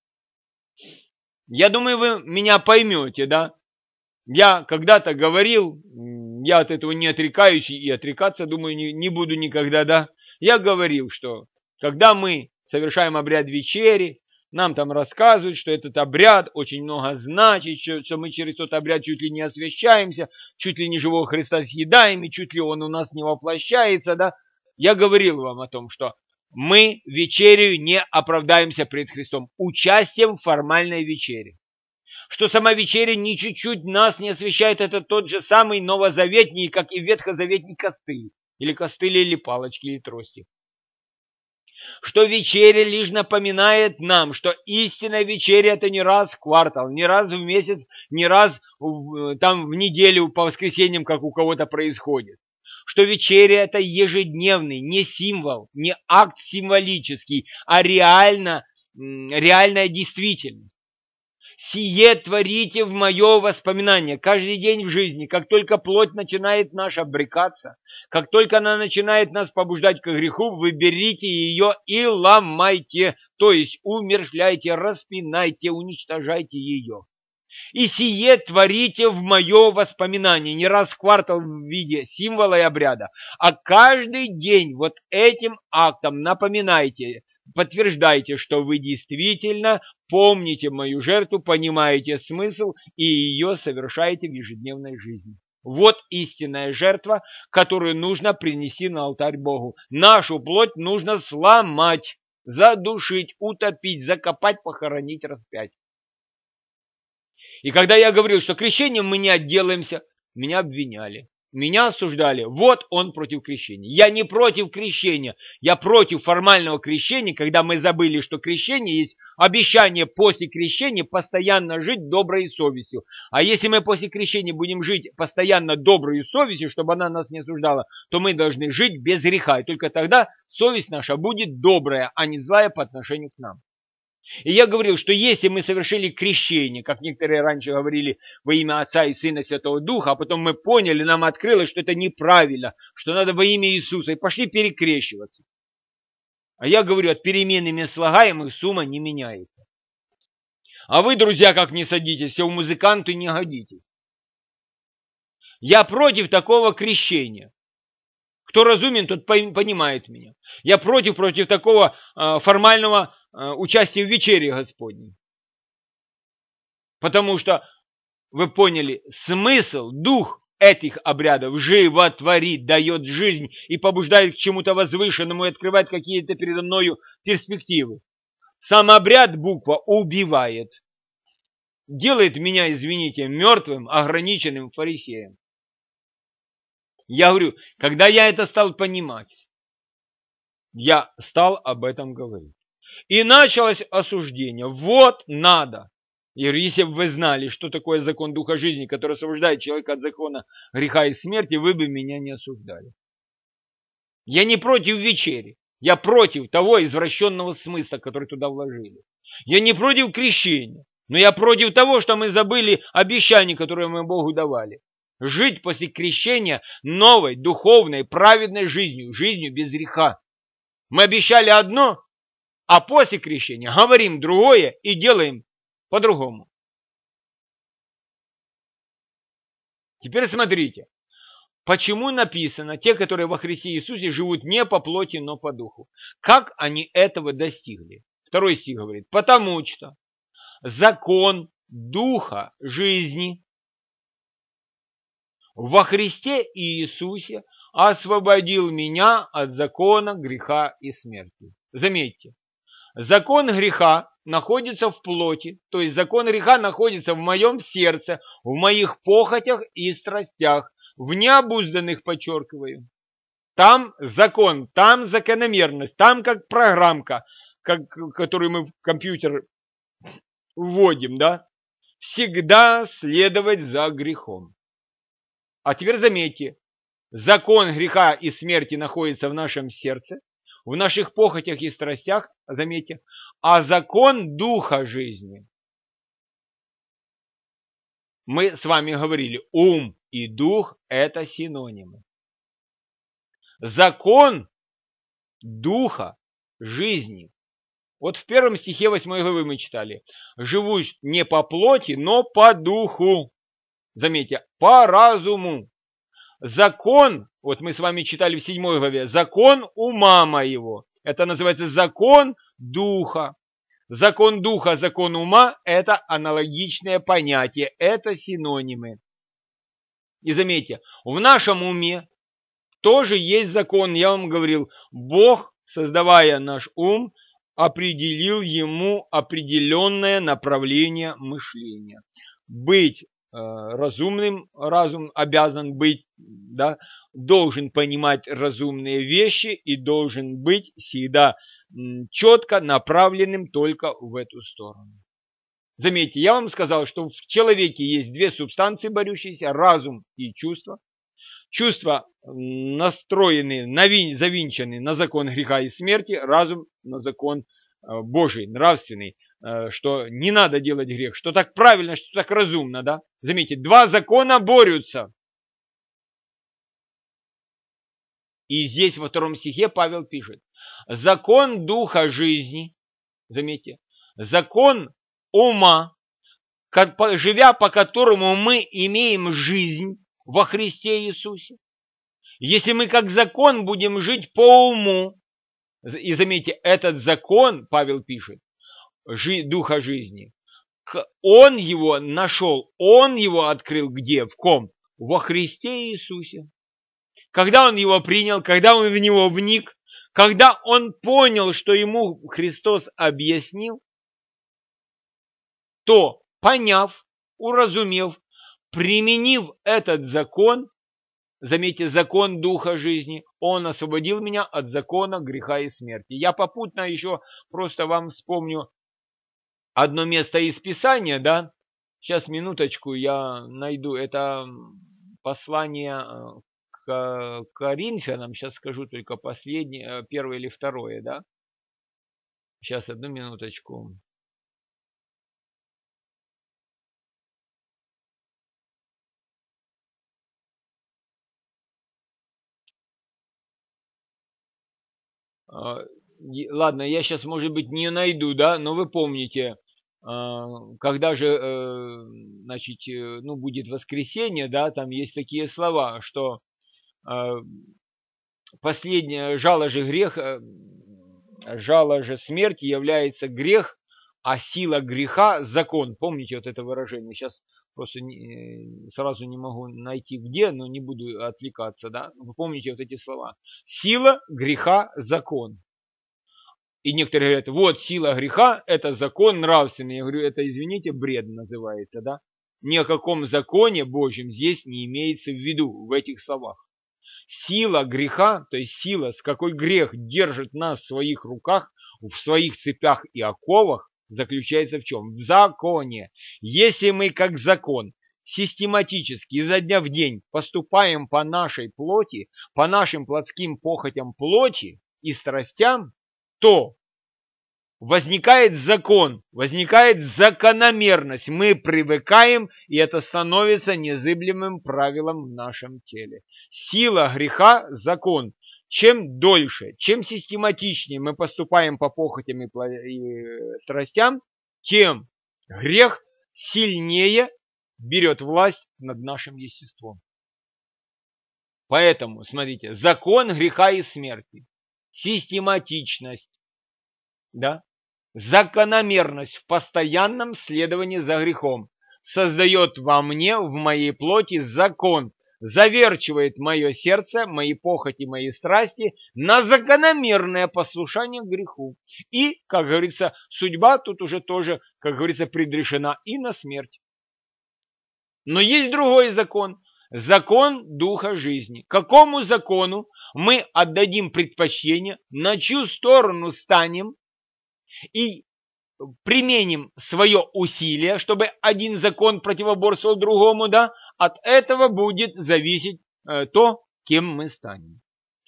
Я думаю, вы меня поймете, да? Я когда-то говорил, я от этого не отрекаюсь и отрекаться, думаю, не буду никогда, да? Я говорил, что когда мы совершаем обряд вечери, нам там рассказывают, что этот обряд очень много значит, что мы через тот обряд чуть ли не освящаемся, чуть ли не живого Христа съедаем, и чуть ли он у нас не воплощается, да? Я говорил вам о том, что мы вечерю не оправдаемся пред Христом участием в формальной вечере. Что сама вечеря ни чуть-чуть нас не освящает, это тот же самый новозаветний, как и ветхозаветний костыль, или палочки, или трости. Что вечеря лишь напоминает нам, что истинная вечеря это не раз в квартал, не раз в месяц, не раз там в неделю по воскресеньям, как у кого-то происходит. Что вечеря это ежедневный, не символ, не акт символический, а реальная действительность. Сие творите в мое воспоминание каждый день в жизни, как только плоть начинает наша обрекаться, как только она начинает нас побуждать к греху, вы берите ее и ломайте, то есть умерщвляйте, распинайте, уничтожайте ее. И сие творите в мое воспоминание, не раз в квартал в виде символа и обряда, а каждый день вот этим актом напоминайте, подтверждайте, что вы действительно помните мою жертву, понимаете смысл и ее совершаете в ежедневной жизни. Вот истинная жертва, которую нужно принести на алтарь Богу. Нашу плоть нужно сломать, задушить, утопить, закопать, похоронить, распять. И когда я говорил, что крещением мы не отделаемся, меня обвиняли. Меня осуждали. Вот он против крещения. Я не против крещения. Я против формального крещения, когда мы забыли, что крещение есть обещание после крещения постоянно жить доброй совестью. А если мы после крещения будем жить постоянно доброй совестью, чтобы она нас не осуждала, то мы должны жить без греха. И только тогда совесть наша будет добрая, а не злая по отношению к нам. И я говорил, что если мы совершили крещение, как некоторые раньше говорили, во имя Отца и Сына и Святого Духа, а потом мы поняли, нам открылось, что это неправильно, что надо во имя Иисуса, и пошли перекрещиваться. А я говорю, от переменными слагаемых сумма не меняется. А вы, друзья, как не садитесь, все в музыканты не годитесь. Я против такого крещения. Кто разумен, тот понимает меня. Я против такого формального участия в вечере Господней. Потому что, вы поняли, смысл, дух этих обрядов животворит, дает жизнь и побуждает к чему-то возвышенному и открывает какие-то передо мною перспективы. Сам обряд, буква, убивает. Делает меня, извините, мертвым, ограниченным фарисеем. Я говорю, когда я это стал понимать, я стал об этом говорить. И началось осуждение. Вот надо. Я говорю, если бы вы знали, что такое закон Духа жизни, который освобождает человека от закона греха и смерти, вы бы меня не осуждали. Я не против вечери. Я против того извращенного смысла, который туда вложили. Я не против крещения. Но я против того, что мы забыли обещания, которые мы Богу давали. Жить после крещения новой, духовной, праведной жизнью. Жизнью без греха. Мы обещали одно, а после крещения говорим другое и делаем по-другому. Теперь смотрите. Почему написано, те, которые во Христе Иисусе, живут не по плоти, но по духу? Как они этого достигли? Второй стих говорит, потому что закон Духа жизни во Христе Иисусе освободил меня от закона греха и смерти. Заметьте, закон греха находится в плоти, то есть закон греха находится в моем сердце, в моих похотях и страстях, в необузданных, подчеркиваю. Там закон, там закономерность, там как программка, которую мы в компьютер вводим, да, всегда следовать за грехом. А теперь заметьте, закон греха и смерти находится в нашем сердце, в наших похотях и страстях, заметьте, а закон Духа жизни. Мы с вами говорили, ум и дух – это синонимы. Закон Духа жизни. Вот в 1 стихе 8 главы мы читали. Живу не по плоти, но по духу. Заметьте, по разуму. Закон, вот мы с вами читали в 7 главе, закон ума моего. Это называется закон Духа. Закон Духа, закон ума – это аналогичное понятие, это синонимы. И заметьте, в нашем уме тоже есть закон, я вам говорил, Бог, создавая наш ум, определил ему определенное направление мышления. Быть разумным, разум обязан быть, да, должен понимать разумные вещи и должен быть всегда четко направленным только в эту сторону. Заметьте, я вам сказал, что в человеке есть две субстанции борющиеся, разум и чувство. Чувства настроены, завинчены на закон греха и смерти, разум на закон Божий, нравственный, что не надо делать грех, что так правильно, что так разумно, да? Заметьте, два закона борются. И здесь во 2 стихе Павел пишет, закон Духа жизни, заметьте, закон ума, живя по которому мы имеем жизнь во Христе Иисусе. Если мы как закон будем жить по уму, и заметьте, этот закон, Павел пишет, Духа жизни, он его нашел, он его открыл где? В ком? Во Христе Иисусе. Когда он его принял, когда он в него вник, когда он понял, что ему Христос объяснил, то, поняв, уразумев, применив этот закон, заметьте, закон Духа жизни, он освободил меня от закона греха и смерти. Я попутно еще просто вам вспомню одно место из Писания, да? Сейчас, минуточку, я найду. Это послание к Коринфянам. Сейчас скажу только последнее, первое или второе, да? Сейчас, одну минуточку. Ладно, я сейчас, может быть, не найду, да, но вы помните, когда же, значит, ну, будет воскресенье, да, там есть такие слова, что последнее жало же грех, жало же смерти является грех, а сила греха закон. Помните вот это выражение? Сейчас просто сразу не могу найти где, но не буду отвлекаться, да? Вы помните вот эти слова? Сила греха закон. И некоторые говорят, вот сила греха – это закон нравственный. Я говорю, это, извините, бред называется, да? Ни о каком законе Божьем здесь не имеется в виду в этих словах. Сила греха, то есть сила, с какой грех держит нас в своих руках, в своих цепях и оковах, заключается в чем? В законе. Если мы как закон систематически изо дня в день поступаем по нашей плоти, по нашим плотским похотям плоти и страстям, то возникает закон, возникает закономерность. Мы привыкаем, и это становится незыблемым правилом в нашем теле. Сила греха – закон. Чем дольше, чем систематичнее мы поступаем по похотям и страстям, тем грех сильнее берет власть над нашим естеством. Поэтому, смотрите, закон греха и смерти, систематичность, да, закономерность в постоянном следовании за грехом создает во мне, в моей плоти закон, заверчивает мое сердце, мои похоти, мои страсти на закономерное послушание к греху. И, как говорится, судьба тут уже тоже, как говорится, предрешена и на смерть. Но есть другой закон, закон духа жизни. Какому закону мы отдадим предпочтение, на чью сторону станем, и применим свое усилие, чтобы один закон противоборствовал другому, да, от этого будет зависеть то, кем мы станем.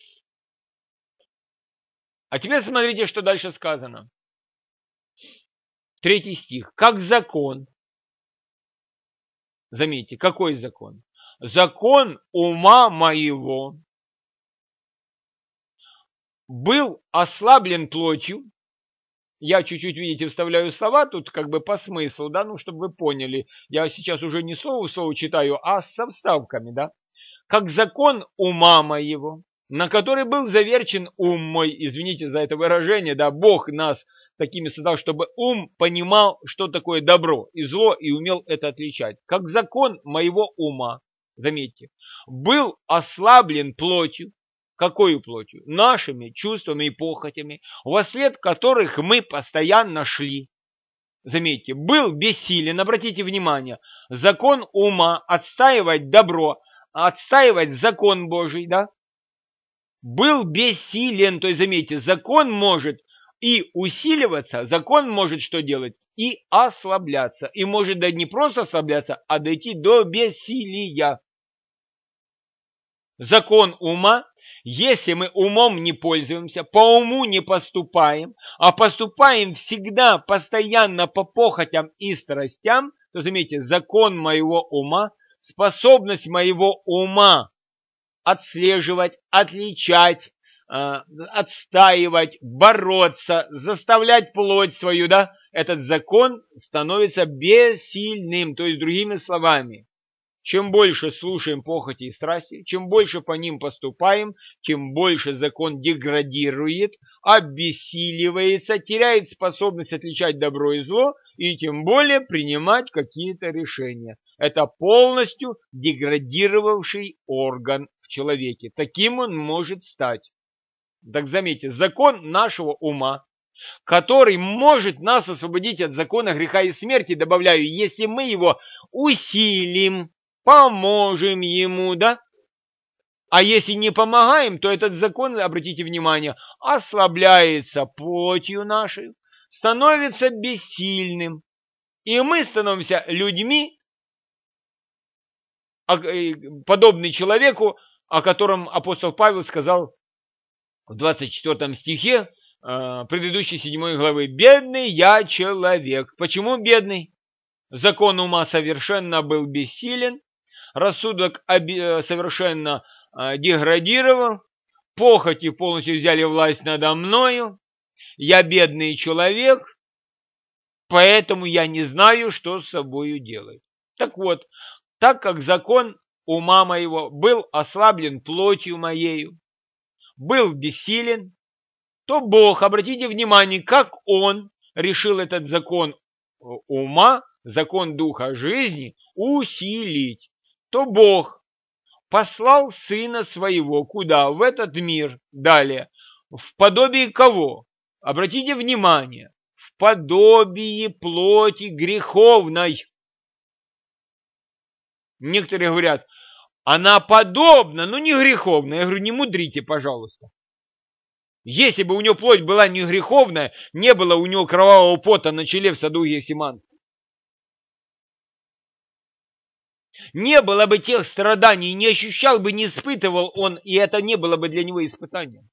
А теперь смотрите, что дальше сказано. 3 стих. Как закон. Заметьте, какой закон? Закон ума моего был ослаблен плотью. Я чуть-чуть, видите, вставляю слова тут как бы по смыслу, да, ну, чтобы вы поняли. Я сейчас уже не слово в слово читаю, а со вставками, да. Как закон ума моего, на который был заверчен ум мой, извините за это выражение, да, Бог нас такими создал, чтобы ум понимал, что такое добро и зло, и умел это отличать. Как закон моего ума, заметьте, был ослаблен плотью. Какой плотью? Нашими чувствами и похотями, вослед которых мы постоянно шли. Заметьте, был бессилен, обратите внимание, закон ума, отстаивать добро, отстаивать закон Божий, да? Был бессилен, то есть, заметьте, закон может и усиливаться, закон может что делать? И ослабляться. И может да не просто ослабляться, а дойти до бессилия. Закон ума, если мы умом не пользуемся, по уму не поступаем, а поступаем всегда, постоянно по похотям и страстям, то заметьте, закон моего ума, способность моего ума отслеживать, отличать, отстаивать, бороться, заставлять плоть свою, да, этот закон становится бессильным, то есть другими словами. Чем больше слушаем похоти и страсти, чем больше по ним поступаем, тем больше закон деградирует, обессиливается, теряет способность отличать добро и зло, и тем более принимать какие-то решения. Это полностью деградировавший орган в человеке. Таким он может стать. Так заметьте, закон нашего ума, который может нас освободить от закона греха и смерти, добавляю, если мы его усилим, поможем ему, да? А если не помогаем, то этот закон, обратите внимание, ослабляется плотью нашей, становится бессильным. И мы становимся людьми, подобны человеку, о котором апостол Павел сказал в 24 стихе предыдущей 7 главы. «Бедный я человек». Почему бедный? Закон ума совершенно был бессилен, рассудок совершенно деградировал, похоти полностью взяли власть надо мною, я бедный человек, поэтому я не знаю, что с собою делать. Так вот, так как закон ума моего был ослаблен плотью моею, был бессилен, то Бог, обратите внимание, как Он решил этот закон ума, закон духа жизни усилить. То Бог послал Сына Своего куда? В этот мир. Далее. В подобии кого? Обратите внимание. В подобии плоти греховной. Некоторые говорят, она подобна, но не греховная. Я говорю, не мудрите, пожалуйста. Если бы у него плоть была не греховная, не было у него кровавого пота на челе в саду Гефсиманском. Не было бы тех страданий, не ощущал бы, не испытывал он, и это не было бы для него испытанием.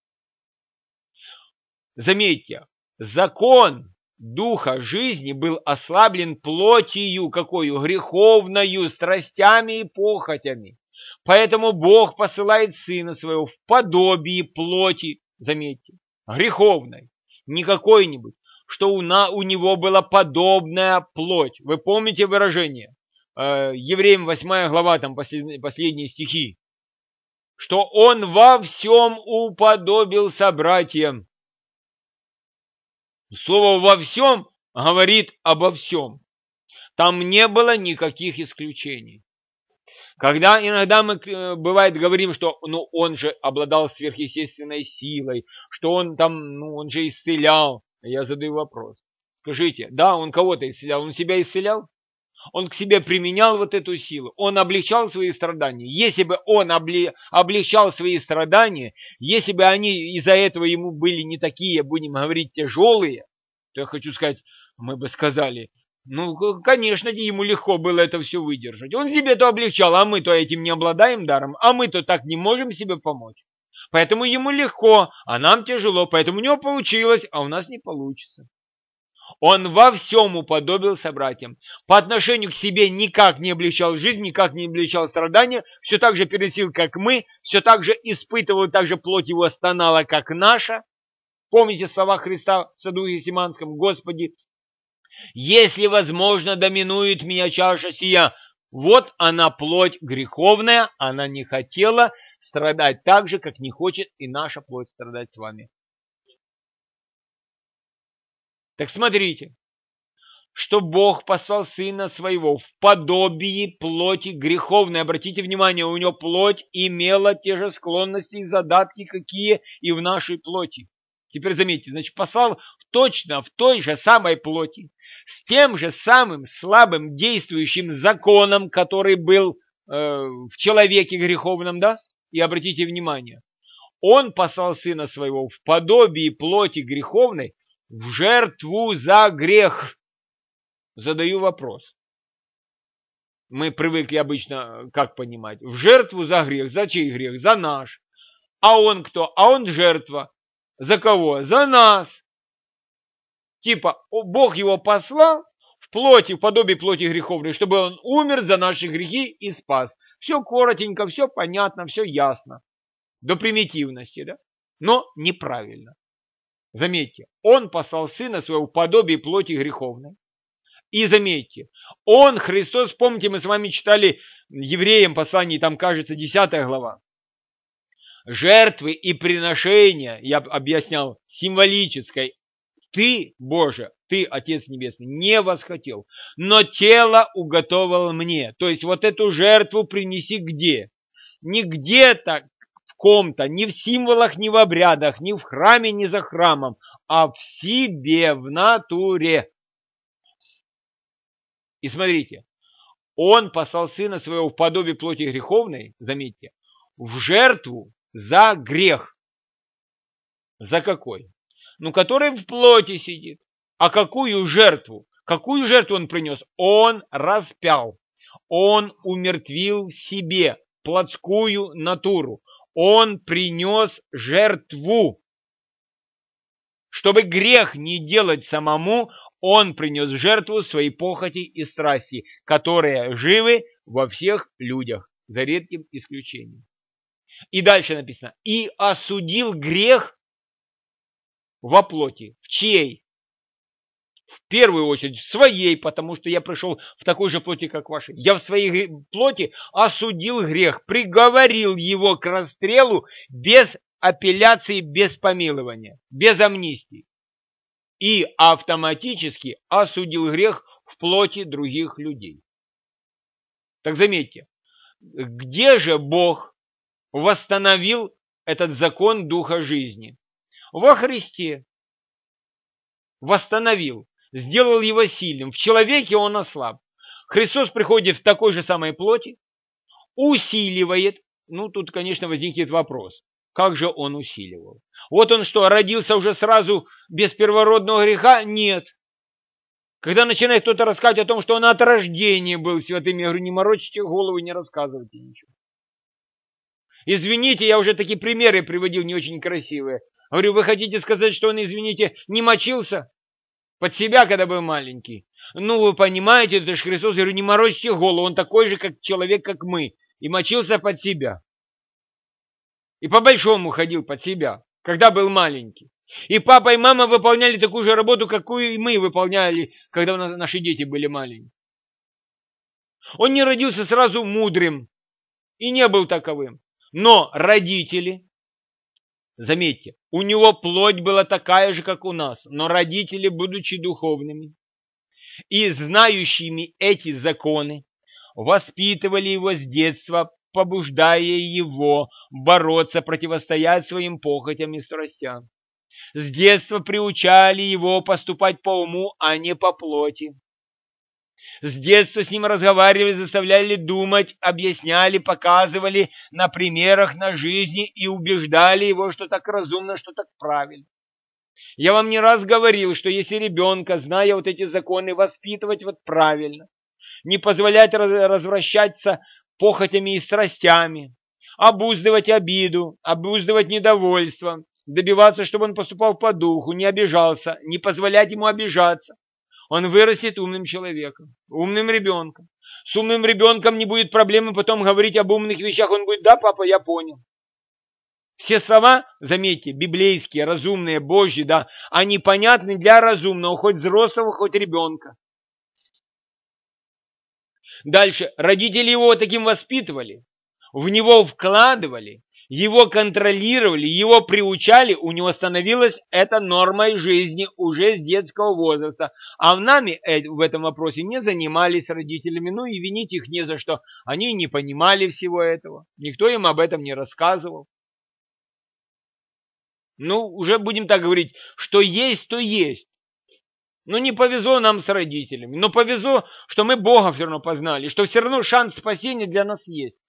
Заметьте, закон духа жизни был ослаблен плотью, какую? Греховною, страстями и похотями. Поэтому Бог посылает Сына Своего в подобии плоти, заметьте, греховной, не какой-нибудь, что у него была подобная плоть. Вы помните выражение? Евреям 8 глава, там последние стихи, что он во всем уподобился братьям. Слово «во всем» говорит обо всем. Там не было никаких исключений. Когда иногда мы, бывает, говорим, что он же обладал сверхъестественной силой, что он там, он же исцелял. Я задаю вопрос. Скажите, да, он кого-то исцелял, он себя исцелял? Он к себе применял вот эту силу, он облегчал свои страдания. Если бы он облегчал свои страдания, если бы они из-за этого ему были не такие, будем говорить, тяжелые, то я хочу сказать, мы бы сказали, конечно, ему легко было это все выдержать. Он себе-то облегчал, а мы-то этим не обладаем даром, а мы-то так не можем себе помочь. Поэтому ему легко, а нам тяжело, поэтому у него получилось, а у нас не получится. Он во всем уподобился братьям. По отношению к себе никак не облегчал жизнь, никак не облегчал страдания, все так же переносил, как мы, все так же испытывал, так же плоть его стонала, как наша. Помните слова Христа в саду Гефсиманском: «Господи, если возможно, доминует меня чаша сия». Вот она, плоть греховная, она не хотела страдать так же, как не хочет и наша плоть страдать с вами. Так смотрите, что Бог послал Сына Своего в подобии плоти греховной. Обратите внимание, у него плоть имела те же склонности и задатки, какие и в нашей плоти. Теперь заметьте, значит, послал точно в той же самой плоти, с тем же самым слабым действующим законом, который был в человеке греховном, да? И обратите внимание, он послал Сына Своего в подобии плоти греховной в жертву за грех. Задаю вопрос. Мы привыкли обычно как понимать? В жертву за грех. За чей грех? За наш. А он кто? А он жертва. За кого? За нас. Типа, Бог его послал в плоти, в подобии плоти греховной, чтобы он умер за наши грехи и спас. Все коротенько, все понятно, все ясно. До примитивности, да? Но неправильно. Заметьте, он послал Сына Своего в подобии плоти греховной. И заметьте, он, Христос, помните, мы с вами читали Евреям послание, там, кажется, 10 глава. Жертвы и приношения, я объяснял, символической, ты, Боже, ты, Отец Небесный, не восхотел, но тело уготовил мне. То есть вот эту жертву принеси где? Не где-то в ком-то, не в символах, не в обрядах, не в храме, не за храмом, а в себе, в натуре. И смотрите, он послал Сына Своего в подобие плоти греховной, заметьте, в жертву за грех. За какой? Который в плоти сидит. А какую жертву? Какую жертву он принес? Он распял. Он умертвил в себе плотскую натуру. Он принес жертву. Чтобы грех не делать самому, он принес жертву своей похоти и страсти, которые живы во всех людях, за редким исключением. И дальше написано: и осудил грех во плоти. В чьей? В В первую очередь в своей, потому что я пришел в такой же плоти, как вашей. Я в своей плоти осудил грех, приговорил его к расстрелу без апелляции, без помилования, без амнистии. И автоматически осудил грех в плоти других людей. Так заметьте, где же Бог восстановил этот закон Духа жизни? Во Христе. Восстановил, сделал его сильным. В человеке он ослаб. Христос приходит в такой же самой плоти, усиливает. Ну, тут, конечно, возникнет вопрос. Как же он усиливал? Вот он что, родился уже сразу без первородного греха? Нет. Когда начинает кто-то рассказывать о том, что он от рождения был святым, я говорю, не морочите голову, не рассказывайте ничего. Извините, я уже такие примеры приводил не очень красивые. Говорю, вы хотите сказать, что он, извините, не мочился под себя, когда был маленький? Ну, вы понимаете, это же Христос. Я говорю, не морочите голову, он такой же, как человек, как мы. И мочился под себя. И по-большому ходил под себя, когда был маленький. И папа, и мама выполняли такую же работу, какую и мы выполняли, когда наши дети были маленькие. Он не родился сразу мудрым и не был таковым. Но родители, заметьте, у него плоть была такая же, как у нас, но родители, будучи духовными и знающими эти законы, воспитывали его с детства, побуждая его бороться, противостоять своим похотям и страстям. С детства приучали его поступать по уму, а не по плоти. С детства с ним разговаривали, заставляли думать, объясняли, показывали на примерах на жизни и убеждали его, что так разумно, что так правильно. Я вам не раз говорил, что если ребенка, зная вот эти законы, воспитывать вот правильно, не позволять развращаться похотями и страстями, обуздывать обиду, обуздывать недовольство, добиваться, чтобы он поступал по духу, не обижался, не позволять ему обижаться, он вырастет умным человеком, умным ребенком. С умным ребенком не будет проблемы потом говорить об умных вещах. Он будет, да, папа, я понял. Все слова, заметьте, библейские, разумные, Божьи, да, они понятны для разумного, хоть взрослого, хоть ребенка. Дальше. Родители его таким воспитывали, в него вкладывали, его контролировали, его приучали, у него становилось это нормой жизни уже с детского возраста. А нами в этом вопросе не занимались родителями, ну и винить их не за что. Они не понимали всего этого, никто им об этом не рассказывал. Ну, уже будем так говорить, что есть, то есть. Ну, не повезло нам с родителями, но повезло, что мы Бога все равно познали, что все равно шанс спасения для нас есть.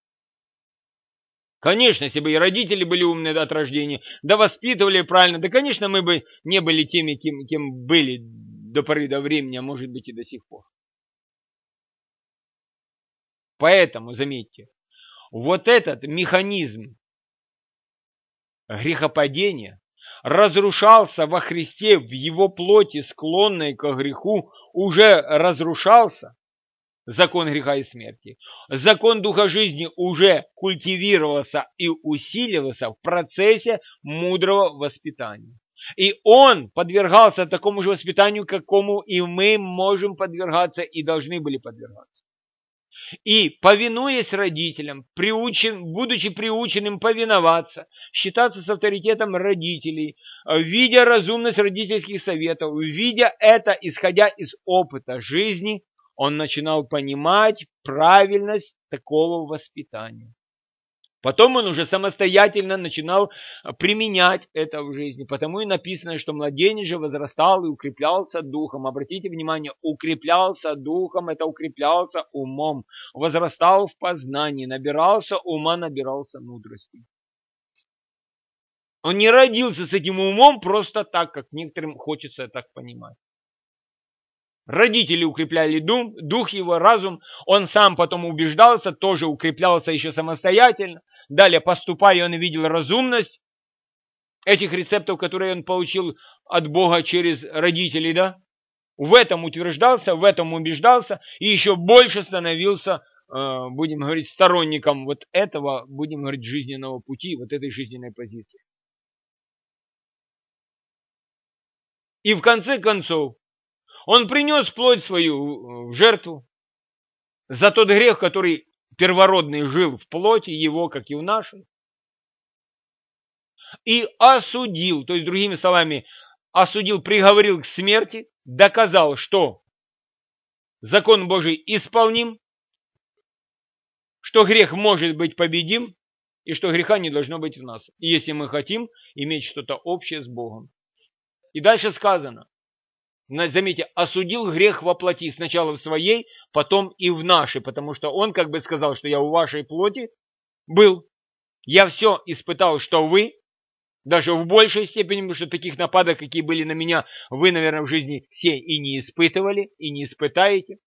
Конечно, если бы и родители были умные от рождения, да воспитывали правильно, да, конечно, мы бы не были теми, кем были до поры до времени, а может быть и до сих пор. Поэтому, заметьте, вот этот механизм грехопадения разрушался во Христе, в его плоти, склонной к греху, уже разрушался. Закон греха и смерти. Закон Духа жизни уже культивировался и усиливался в процессе мудрого воспитания. И он подвергался такому же воспитанию, какому и мы можем подвергаться и должны были подвергаться. И, повинуясь родителям, будучи приученным повиноваться, считаться с авторитетом родителей, видя разумность родительских советов, видя это, исходя из опыта жизни, он начинал понимать правильность такого воспитания. Потом он уже самостоятельно начинал применять это в жизни. Потому и написано, что младенец же возрастал и укреплялся духом. Обратите внимание, укреплялся духом, это укреплялся умом. Возрастал в познании, набирался ума, набирался мудрости. Он не родился с этим умом просто так, как некоторым хочется так понимать. Родители укрепляли дух его, разум. Он сам потом убеждался, тоже укреплялся еще самостоятельно. Далее, поступая, он видел разумность этих рецептов, которые он получил от Бога через родителей, да? В этом утверждался, в этом убеждался и еще больше становился, будем говорить, сторонником вот этого, будем говорить, жизненного пути, вот этой жизненной позиции. И в конце концов, Он принес плоть свою в жертву за тот грех, который первородный жил в плоти его, как и в нашей, и осудил, то есть, другими словами, осудил, приговорил к смерти, доказал, что закон Божий исполним, что грех может быть победим, и что греха не должно быть в нас, если мы хотим иметь что-то общее с Богом. И дальше сказано, заметьте, осудил грех во плоти, сначала в своей, потом и в нашей, потому что он как бы сказал, что я у вашей плоти был, я все испытал, что вы, даже в большей степени, потому что таких нападок, какие были на меня, вы, наверное, в жизни все и не испытывали, и не испытаете.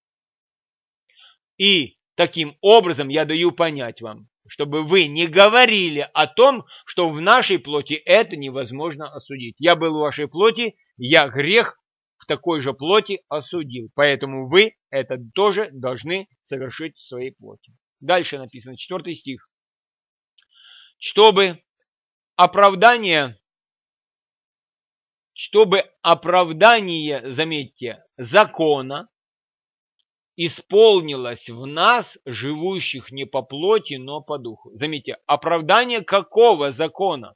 И таким образом я даю понять вам, чтобы вы не говорили о том, что в нашей плоти это невозможно осудить. Я был в вашей плоти, я грех в такой же плоти осудил. Поэтому вы это тоже должны совершить в своей плоти. Дальше написано, 4 стих. Чтобы оправдание, заметьте, закона исполнилось в нас, живущих не по плоти, но по духу. Заметьте, оправдание какого закона?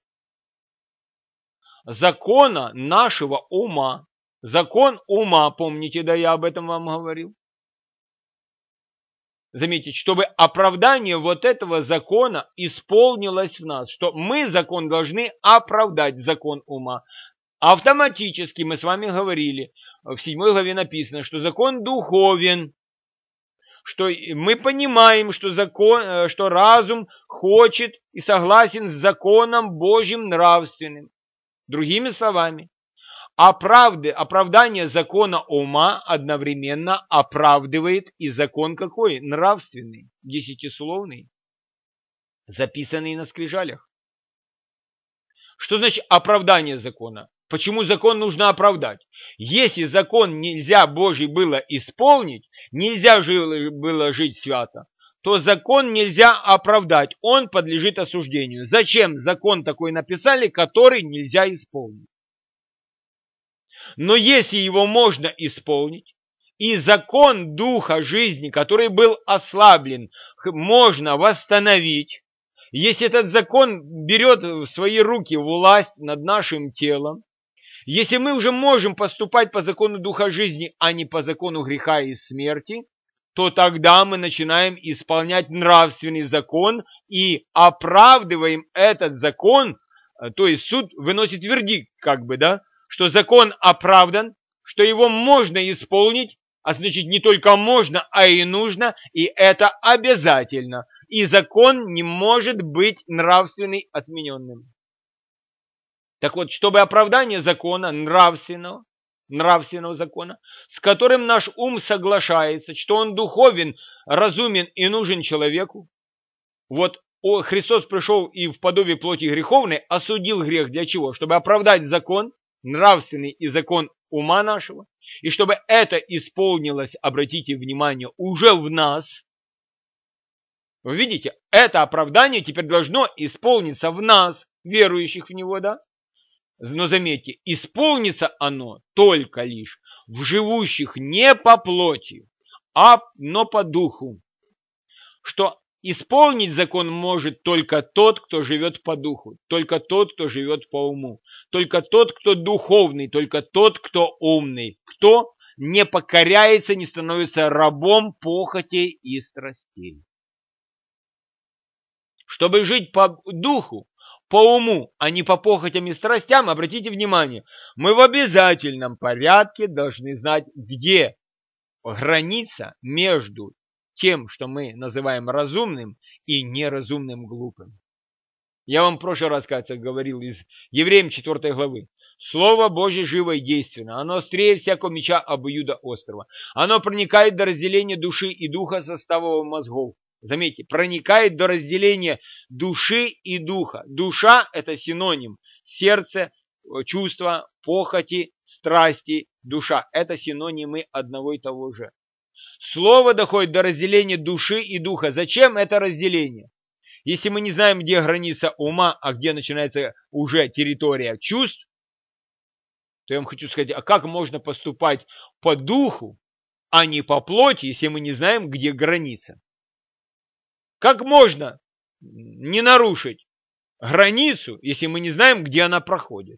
Закона нашего ума. Закон ума, помните, да, я об этом вам говорил. Заметьте, чтобы оправдание вот этого закона исполнилось в нас, что мы закон должны оправдать, закон ума. Автоматически мы с вами говорили, в 7 главе написано, что закон духовен, что мы понимаем, что разум хочет и согласен с законом Божьим нравственным. Другими словами, оправдание закона ума одновременно оправдывает и закон какой? Нравственный, десятисловный, записанный на скрижалях. Что значит оправдание закона? Почему закон нужно оправдать? Если закон нельзя Божий было исполнить, нельзя было жить свято, то закон нельзя оправдать, он подлежит осуждению. Зачем закон такой написали, который нельзя исполнить? Но если его можно исполнить, и закон духа жизни, который был ослаблен, можно восстановить, если этот закон берет в свои руки власть над нашим телом, если мы уже можем поступать по закону духа жизни, а не по закону греха и смерти, то тогда мы начинаем исполнять нравственный закон и оправдываем этот закон, то есть суд выносит вердикт, как бы, да, что закон оправдан, что его можно исполнить, а значит не только можно, а и нужно, и это обязательно. И закон не может быть нравственный отмененным. Так вот, чтобы оправдание закона, нравственного закона, с которым наш ум соглашается, что он духовен, разумен и нужен человеку, вот Христос пришел и в подобии плоти греховной осудил грех для чего? Чтобы оправдать закон, нравственный и закон ума нашего, и чтобы это исполнилось, обратите внимание, уже в нас. Вы видите, это оправдание теперь должно исполниться в нас, верующих в него, да? Но заметьте, исполнится оно только лишь в живущих не по плоти, но по духу. Что исполнить закон может только тот, кто живет по духу, только тот, кто живет по уму, только тот, кто духовный, только тот, кто умный, кто не покоряется, не становится рабом похотей и страстей. Чтобы жить по духу, по уму, а не по похотям и страстям, обратите внимание, мы в обязательном порядке должны знать, где граница между тем, что мы называем разумным, и неразумным глупым. Я вам в прошлый раз, кажется, говорил из Евреям 4 главы. Слово Божье живо и действенно, оно острее всякого меча обоюдоострого. Оно проникает до разделения души и духа, составов мозгов. Заметьте, проникает до разделения души и духа. Душа – это синоним. Сердце, чувства, похоти, страсти, душа – это синонимы одного и того же. Слово доходит до разделения души и духа. Зачем это разделение? Если мы не знаем, где граница ума, а где начинается уже территория чувств, то я вам хочу сказать, а как можно поступать по духу, а не по плоти, если мы не знаем, где граница? Как можно не нарушить границу, если мы не знаем, где она проходит?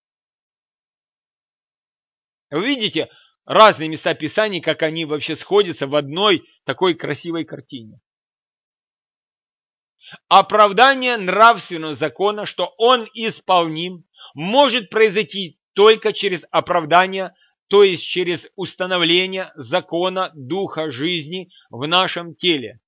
Вы видите разные места Писаний, как они вообще сходятся в одной такой красивой картине. Оправдание нравственного закона, что он исполним, может произойти только через оправдание, то есть через установление закона Духа жизни в нашем теле.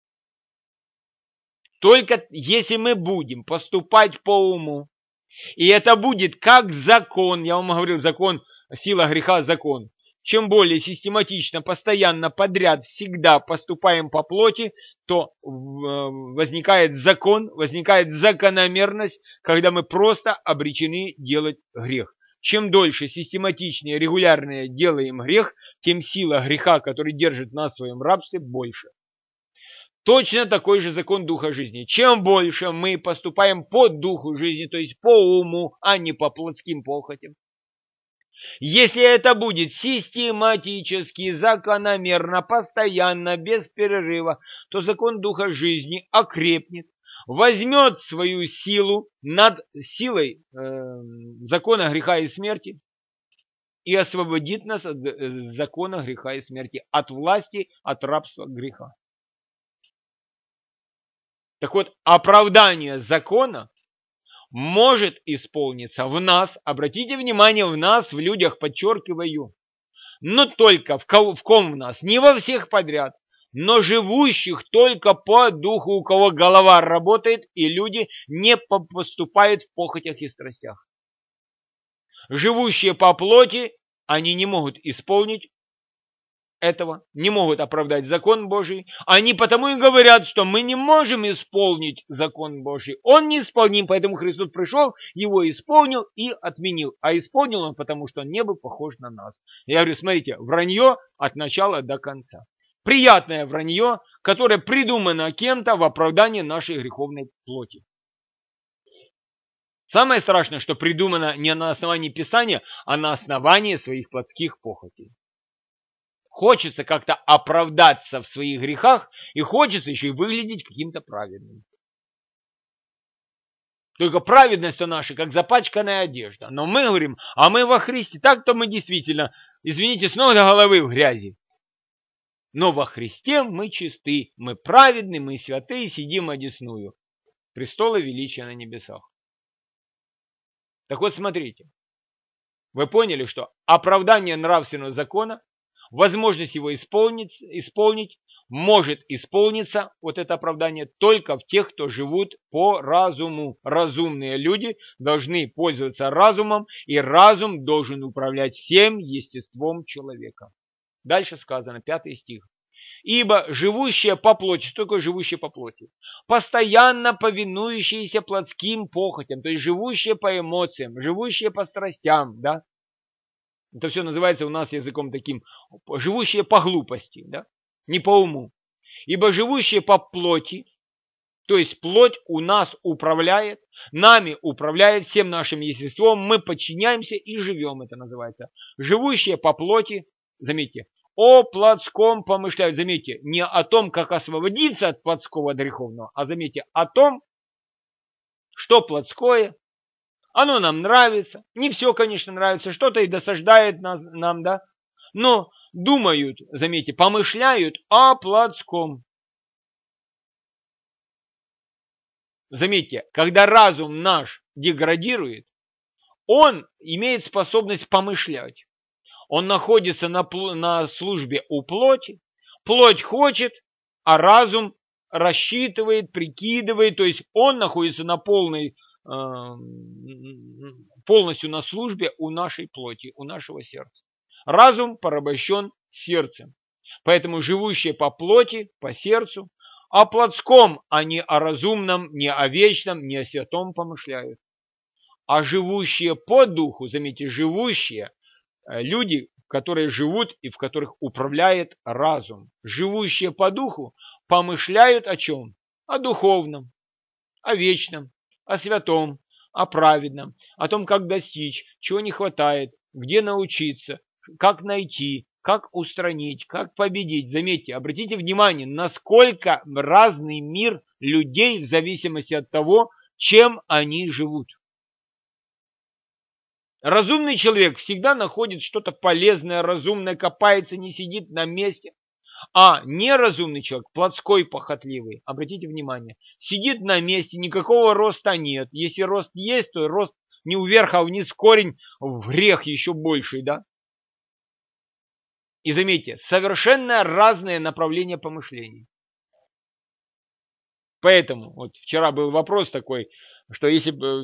Только если мы будем поступать по уму, и это будет как закон, я вам говорю, закон, сила греха, закон. Чем более систематично, постоянно, подряд, всегда поступаем по плоти, то возникает закон, возникает закономерность, когда мы просто обречены делать грех. Чем дольше, систематичнее, регулярнее делаем грех, тем сила греха, который держит нас в своем рабстве, больше. Точно такой же закон Духа жизни. Чем больше мы поступаем по Духу жизни, то есть по уму, а не по плотским похотям, если это будет систематически, закономерно, постоянно, без перерыва, то закон Духа жизни окрепнет, возьмет свою силу над силой закона греха и смерти и освободит нас от закона греха и смерти, от власти, от рабства греха. Так вот, оправдание закона может исполниться в нас, обратите внимание, в нас, в людях, подчеркиваю, но только в ком в нас, не во всех подряд, но живущих только по духу, у кого голова работает, и люди не поступают в похотях и страстях. Живущие по плоти, они не могут исполнить этого, не могут оправдать закон Божий. Они потому и говорят, что мы не можем исполнить закон Божий. Он неисполним, поэтому Христос пришел, его исполнил и отменил. А исполнил он, потому что он не был похож на нас. Я говорю, смотрите, вранье от начала до конца. Приятное вранье, которое придумано кем-то в оправдании нашей греховной плоти. Самое страшное, что придумано не на основании Писания, а на основании своих плотских похотей. Хочется как-то оправдаться в своих грехах, и хочется еще и выглядеть каким-то праведным. Только праведность-то наша, как запачканная одежда. Но мы говорим, а мы во Христе. Так-то мы действительно, извините, с ног до головы в грязи. Но во Христе мы чисты, мы праведны, мы святые, сидим одесную. Престола величия на небесах. Так вот, смотрите. Вы поняли, что оправдание нравственного закона, возможность его исполнить, может исполниться, вот это оправдание, только в тех, кто живут по разуму. Разумные люди должны пользоваться разумом, и разум должен управлять всем естеством человека. Дальше сказано, 5 стих. Ибо живущие по плоти, что такое живущие по плоти? Постоянно повинующиеся плотским похотям, то есть живущие по эмоциям, живущие по страстям, да? Это все называется у нас языком таким, живущие по глупости, да? Не по уму. Ибо живущие по плоти, то есть плоть у нас управляет, нами управляет всем нашим естеством, мы подчиняемся и живем, это называется. Живущие по плоти, заметьте, о плотском помышляют, заметьте, не о том, как освободиться от плотского, от греховного, а заметьте, о том, что плотское, оно нам нравится, не все, конечно, нравится, что-то и досаждает нам, да, но думают, заметьте, помышляют о плотском. Заметьте, когда разум наш деградирует, он имеет способность помышлять. Он находится на службе у плоти, плоть хочет, а разум рассчитывает, прикидывает, то есть он находится на полностью на службе у нашей плоти, у нашего сердца. Разум порабощен сердцем, поэтому живущие по плоти, по сердцу, о плотском, а не о разумном, не о вечном, не о святом помышляют. А живущие по духу, заметьте, живущие, люди, которые живут и в которых управляет разум, живущие по духу, помышляют о чем? О духовном, о вечном, о святом, о праведном, о том, как достичь, чего не хватает, где научиться, как найти, как устранить, как победить. Заметьте, обратите внимание, насколько разный мир людей в зависимости от того, чем они живут. Разумный человек всегда находит что-то полезное, разумное, копается, не сидит на месте. А неразумный человек, плотской, похотливый, обратите внимание, сидит на месте, никакого роста нет. Если рост есть, то рост не вверх, а вниз, корень в грех еще больший, да? И заметьте, совершенно разные направления помышлений. Поэтому вот вчера был вопрос такой, что если бы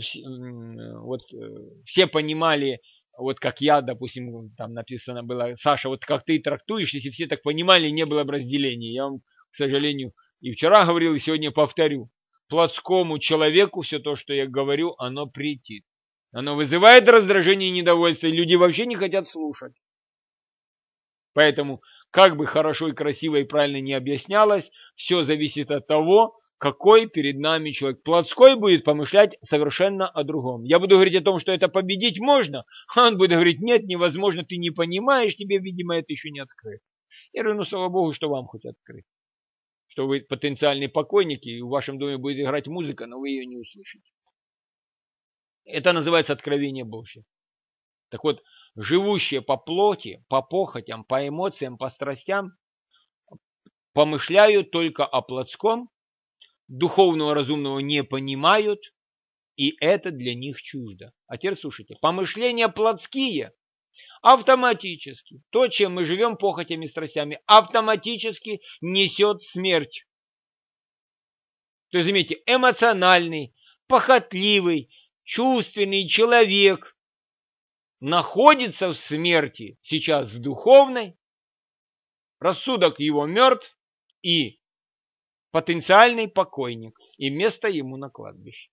все понимали, вот как я, допустим, там написано было, Саша, вот как ты трактуешь, если все так понимали, не было бы разделения. Я вам, к сожалению, и вчера говорил, и сегодня повторю. Плотскому человеку все то, что я говорю, оно претит. Оно вызывает раздражение и недовольство, и люди вообще не хотят слушать. Поэтому, как бы хорошо и красиво и правильно не объяснялось, все зависит от того, какой перед нами человек. Плотской будет помышлять совершенно о другом. Я буду говорить о том, что это победить можно, а он будет говорить, нет, невозможно, ты не понимаешь, тебе, видимо, это еще не открыто. Я говорю, ну, слава Богу, что вам хоть открыть. Что вы потенциальные покойники, и в вашем доме будет играть музыка, но вы ее не услышите. Это называется откровение Божье. Так вот, живущие по плоти, по похотям, по эмоциям, по страстям, помышляют только о плотском, духовного разумного не понимают, и это для них чуждо. А теперь слушайте, помышления плотские автоматически, то, чем мы живем похотями и страстями, автоматически несет смерть. То есть, заметьте, эмоциональный, похотливый, чувственный человек находится в смерти сейчас в духовной, рассудок его мертв и потенциальный покойник, и место ему на кладбище.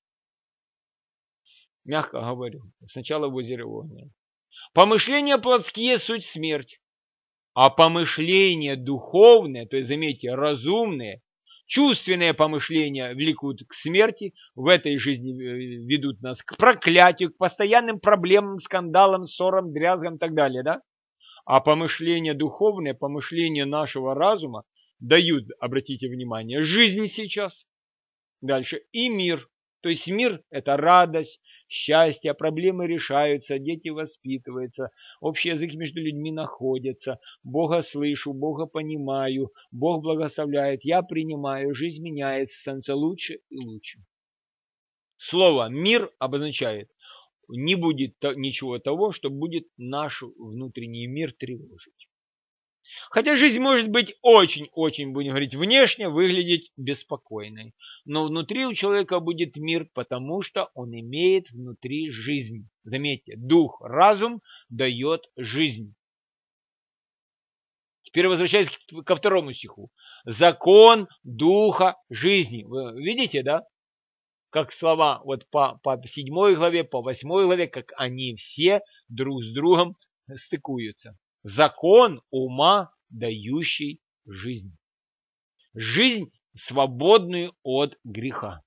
Мягко говорю, сначала в озере Огненном. Помышления плотские суть смерть, а помышления духовные, то есть, заметьте, разумные, чувственные помышления влекут к смерти, в этой жизни ведут нас к проклятию, к постоянным проблемам, скандалам, ссорам, дрязгам и так далее, да? А помышления духовные, помышления нашего разума дают, обратите внимание, жизнь сейчас, дальше и мир. То есть мир – это радость, счастье, проблемы решаются, дети воспитываются, общий язык между людьми находится, Бога слышу, Бога понимаю, Бог благословляет, я принимаю, жизнь меняется, становится лучше и лучше. Слово «мир» обозначает, не будет ничего того, что будет наш внутренний мир тревожить. Хотя жизнь может быть очень-очень, будем говорить, внешне выглядеть беспокойной. Но внутри у человека будет мир, потому что он имеет внутри жизнь. Заметьте, дух, разум дает жизнь. Теперь возвращаясь ко второму стиху. Закон духа жизни. Вы видите, да? Как слова вот по 7 главе, по 8 главе, как они все друг с другом стыкуются. Закон ума, дающий жизнь. Жизнь, свободную от греха.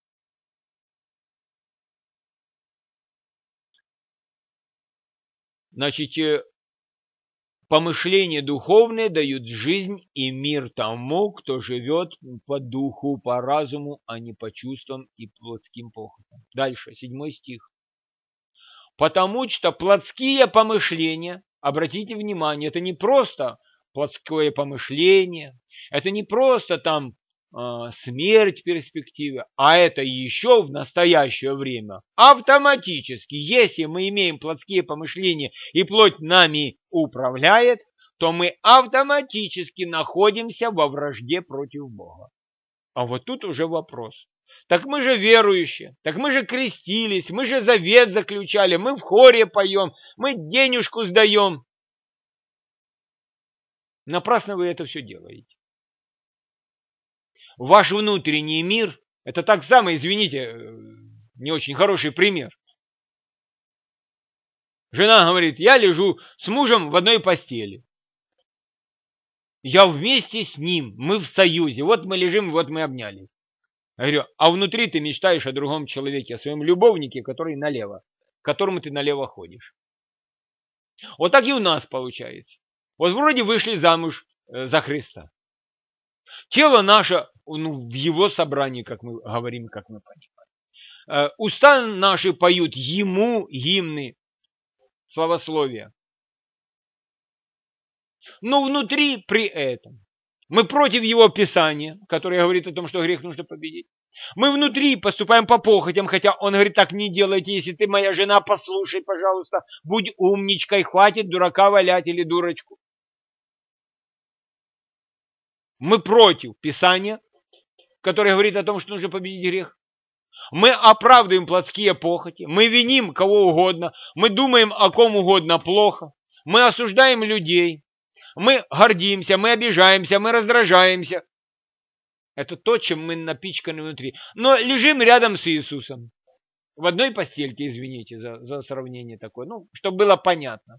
Значит, помышления духовные дают жизнь и мир тому, кто живет по духу, по разуму, а не по чувствам и плотским похотям. Дальше, 7 стих. Потому что плотские помышления, обратите внимание, это не просто плотское помышление, это не просто там смерть в перспективе, а это еще в настоящее время автоматически, если мы имеем плотские помышления и плоть нами управляет, то мы автоматически находимся во вражде против Бога. А вот тут уже вопрос. Так мы же верующие, так мы же крестились, мы же завет заключали, мы в хоре поем, мы денежку сдаем. Напрасно вы это все делаете. Ваш внутренний мир, это так само, извините, не очень хороший пример. Жена говорит, я лежу с мужем в одной постели. Я вместе с ним, мы в союзе, вот мы лежим, вот мы обнялись. Я говорю, а внутри ты мечтаешь о другом человеке, о своем любовнике, который налево, к которому ты налево ходишь. Вот так и у нас получается. Вот вроде вышли замуж за Христа. Тело наше, ну, в его собрании, как мы говорим, как мы понимаем. Уста наши поют ему гимны, славословия. Но внутри при этом мы против его писания, которое говорит о том, что грех нужно победить. Мы внутри поступаем по похотям, хотя он говорит, так не делайте, если ты моя жена, послушай, пожалуйста, будь умничкой, хватит дурака валять или дурочку. Мы против писания, которое говорит о том, что нужно победить грех. Мы оправдываем плотские похоти, мы виним кого угодно, мы думаем о ком угодно плохо, мы осуждаем людей, мы гордимся, мы обижаемся, мы раздражаемся. Это то, чем мы напичканы внутри. Но лежим рядом с Иисусом. В одной постельке, извините за сравнение такое, ну, чтобы было понятно.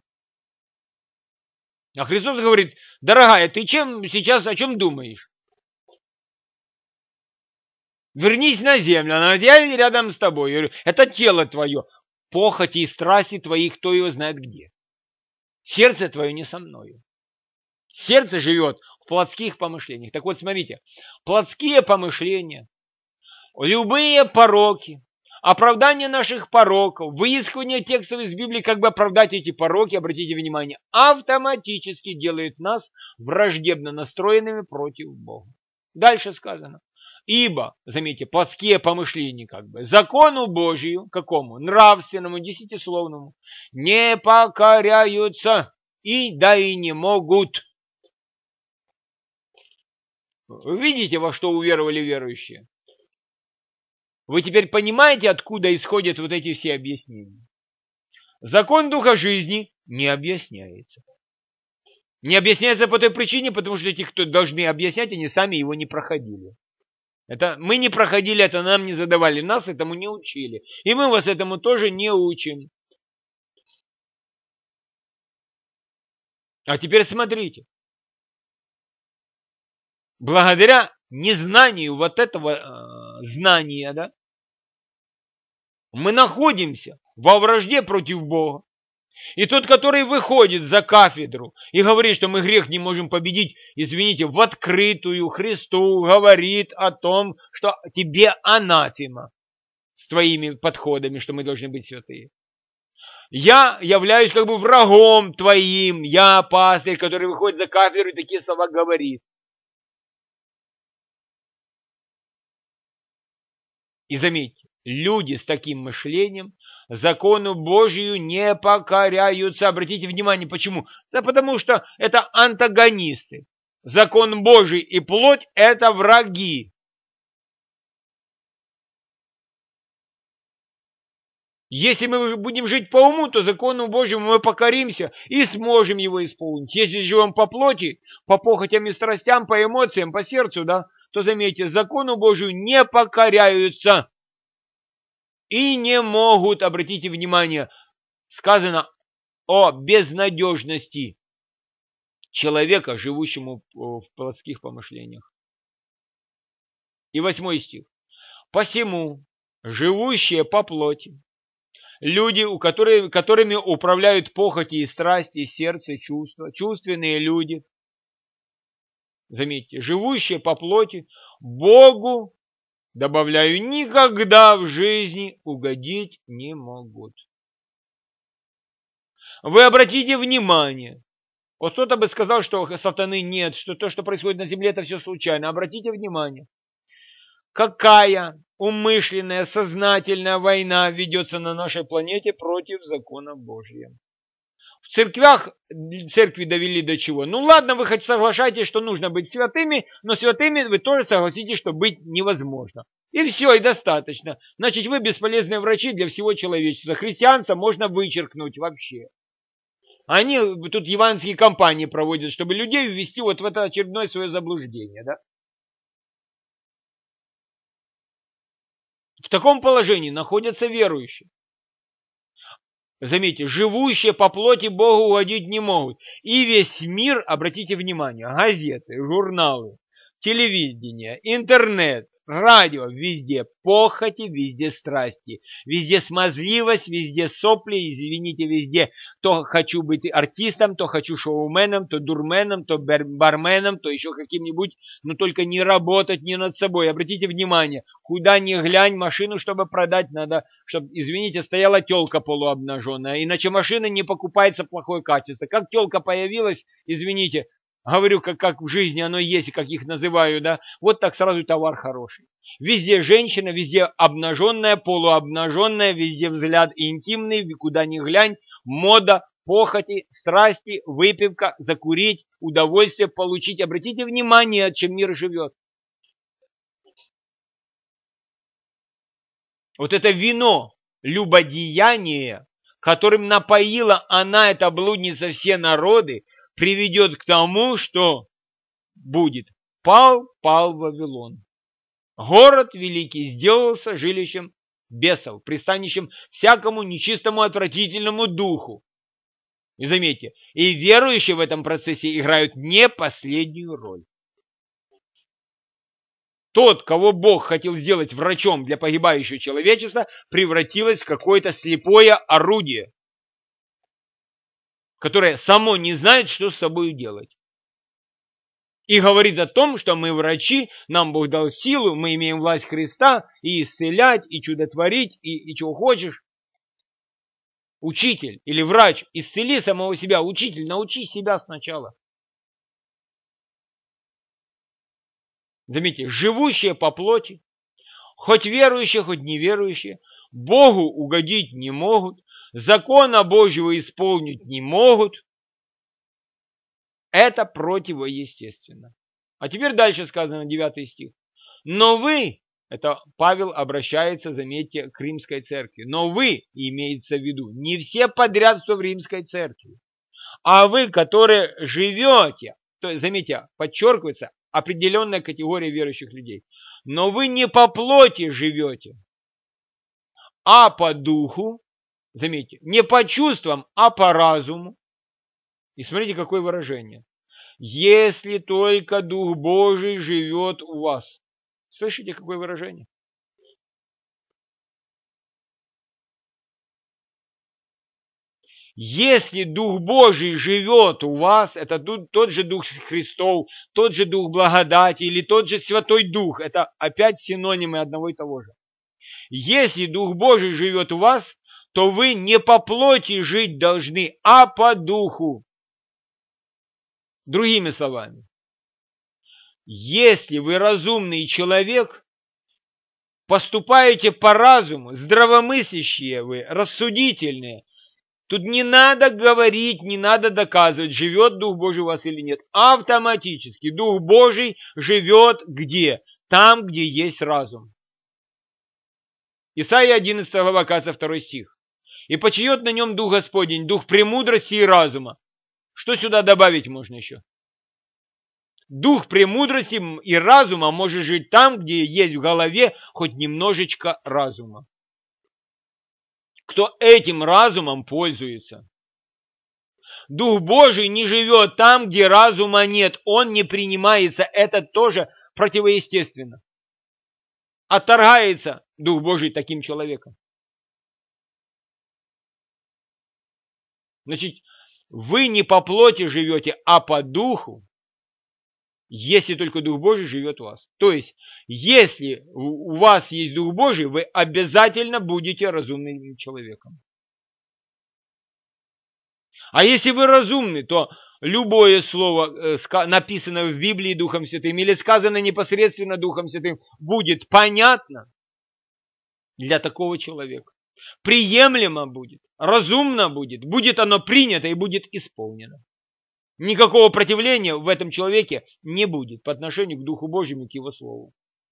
А Христос говорит, дорогая, ты сейчас о чем думаешь? Вернись на землю, она я рядом с тобой. Я говорю, это тело твое, похоти и страсти твои, кто его знает где. Сердце твое не со мною. Сердце живет в плотских помышлениях. Так вот, смотрите, плотские помышления, любые пороки, оправдание наших пороков, выискивание текстов из Библии, как бы оправдать эти пороки, обратите внимание, автоматически делает нас враждебно настроенными против Бога. Дальше сказано. Ибо, заметьте, плотские помышления, как бы, закону Божию, какому? Нравственному, десятисловному, не покоряются и да и не могут. Вы видите, во что уверовали верующие? Вы теперь понимаете, откуда исходят вот эти все объяснения? Закон Духа жизни не объясняется. Не объясняется по той причине, потому что эти, кто должны объяснять, они сами его не проходили. Это мы не проходили, это нам не задавали, нас этому не учили. И мы вас этому тоже не учим. А теперь смотрите. Благодаря незнанию вот этого знания, да, мы находимся во вражде против Бога. И тот, который выходит за кафедру и говорит, что мы грех не можем победить, извините, в открытую Христу говорит о том, что тебе анафема с твоими подходами, что мы должны быть святые. Я являюсь как бы врагом твоим, я пастырь, который выходит за кафедру и такие слова говорит. И заметьте, люди с таким мышлением закону Божию не покоряются. Обратите внимание, почему? Да потому что это антагонисты. Закон Божий и плоть – это враги. Если мы будем жить по уму, то закону Божьему мы покоримся и сможем его исполнить. Если живем по плоти, по похотям и страстям, по эмоциям, по сердцу, да, то заметьте, закону Божию не покоряются и не могут, обратите внимание, сказано о безнадежности человека, живущему в плотских помышлениях. И 8 стих. Посему живущие по плоти, люди, которыми управляют похоти и страсти, сердце, чувства, чувственные люди, заметьте, живущие по плоти, Богу, добавляю, никогда в жизни угодить не могут. Вы обратите внимание, вот кто-то бы сказал, что сатаны нет, что то, что происходит на земле, это все случайно. Обратите внимание, какая умышленная, сознательная война ведется на нашей планете против закона Божия. В церквях, церкви довели до чего? Ну ладно, вы хоть соглашаетесь, что нужно быть святыми, но святыми вы тоже согласитесь, что быть невозможно. И все, и достаточно. Значит, вы бесполезные врачи для всего человечества. Христианство можно вычеркнуть вообще. Они тут евангельские кампании проводят, чтобы людей ввести вот в это очередное свое заблуждение, да? В таком положении находятся верующие. Заметьте, живущие по плоти Богу угодить не могут. И весь мир, обратите внимание, газеты, журналы, телевидение, интернет, радио, везде похоти, везде страсти, везде смазливость, везде сопли, извините, везде то хочу быть артистом, то хочу шоуменом, то дурменом, то барменом, то еще каким-нибудь, но только не работать не над собой. Обратите внимание, куда ни глянь, машину, чтобы продать, надо, чтобы, извините, стояла телка полуобнаженная, иначе машина не покупается плохое качество. Как телка появилась, извините, говорю, как в жизни оно есть, и как их называю, да, вот так сразу товар хороший. Везде женщина, везде обнаженная, полуобнаженная, везде взгляд интимный, куда ни глянь, мода, похоти, страсти, выпивка, закурить, удовольствие получить. Обратите внимание, чем мир живет. Вот это вино, любодеяние, которым напоила она, эта блудница, все народы, приведет к тому, что будет. Пал Вавилон. Город великий сделался жилищем бесов, пристанищем всякому нечистому отвратительному духу. И заметьте, и верующие в этом процессе играют не последнюю роль. Тот, кого Бог хотел сделать врачом для погибающего человечества, превратилось в какое-то слепое орудие, которое само не знает, что с собой делать. И говорит о том, что мы врачи, нам Бог дал силу, мы имеем власть Христа и исцелять, и чудотворить, и чего хочешь. Учитель или врач, исцели самого себя. Учитель, научи себя сначала. Заметьте, живущие по плоти, хоть верующие, хоть неверующие, Богу угодить не могут, закона Божьего исполнить не могут. Это противоестественно. А теперь дальше сказано, 9 стих. Но вы, это Павел обращается, заметьте, к римской церкви, но вы, имеется в виду, не все подряд, что в римской церкви, а вы, которые живете, то есть, заметьте, подчеркивается определенная категория верующих людей, но вы не по плоти живете, а по духу, заметьте, не по чувствам, а по разуму. И смотрите, какое выражение. Если только Дух Божий живет у вас. Слышите, какое выражение? Если Дух Божий живет у вас, это тот же Дух Христов, тот же Дух благодати или тот же Святой Дух. Это опять синонимы одного и того же. Если Дух Божий живет у вас, то вы не по плоти жить должны, а по Духу. Другими словами, если вы разумный человек, поступаете по разуму, здравомыслящие вы, рассудительные, тут не надо говорить, не надо доказывать, живет Дух Божий у вас или нет. Автоматически Дух Божий живет где? Там, где есть разум. Исайя 11 глава, 2 стих. И почиет на нем Дух Господень, Дух премудрости и разума. Что сюда добавить можно еще? Дух премудрости и разума может жить там, где есть в голове хоть немножечко разума. Кто этим разумом пользуется? Дух Божий не живет там, где разума нет. Он не принимается. Это тоже противоестественно. Отторгается Дух Божий таким человеком. Значит, вы не по плоти живете, а по духу, если только Дух Божий живет в вас. То есть, если у вас есть Дух Божий, вы обязательно будете разумным человеком. А если вы разумны, то любое слово, написанное в Библии Духом Святым или сказано непосредственно Духом Святым, будет понятно для такого человека. Приемлемо будет, разумно будет, будет оно принято и будет исполнено. Никакого противления в этом человеке не будет по отношению к Духу Божьему, к Его Слову.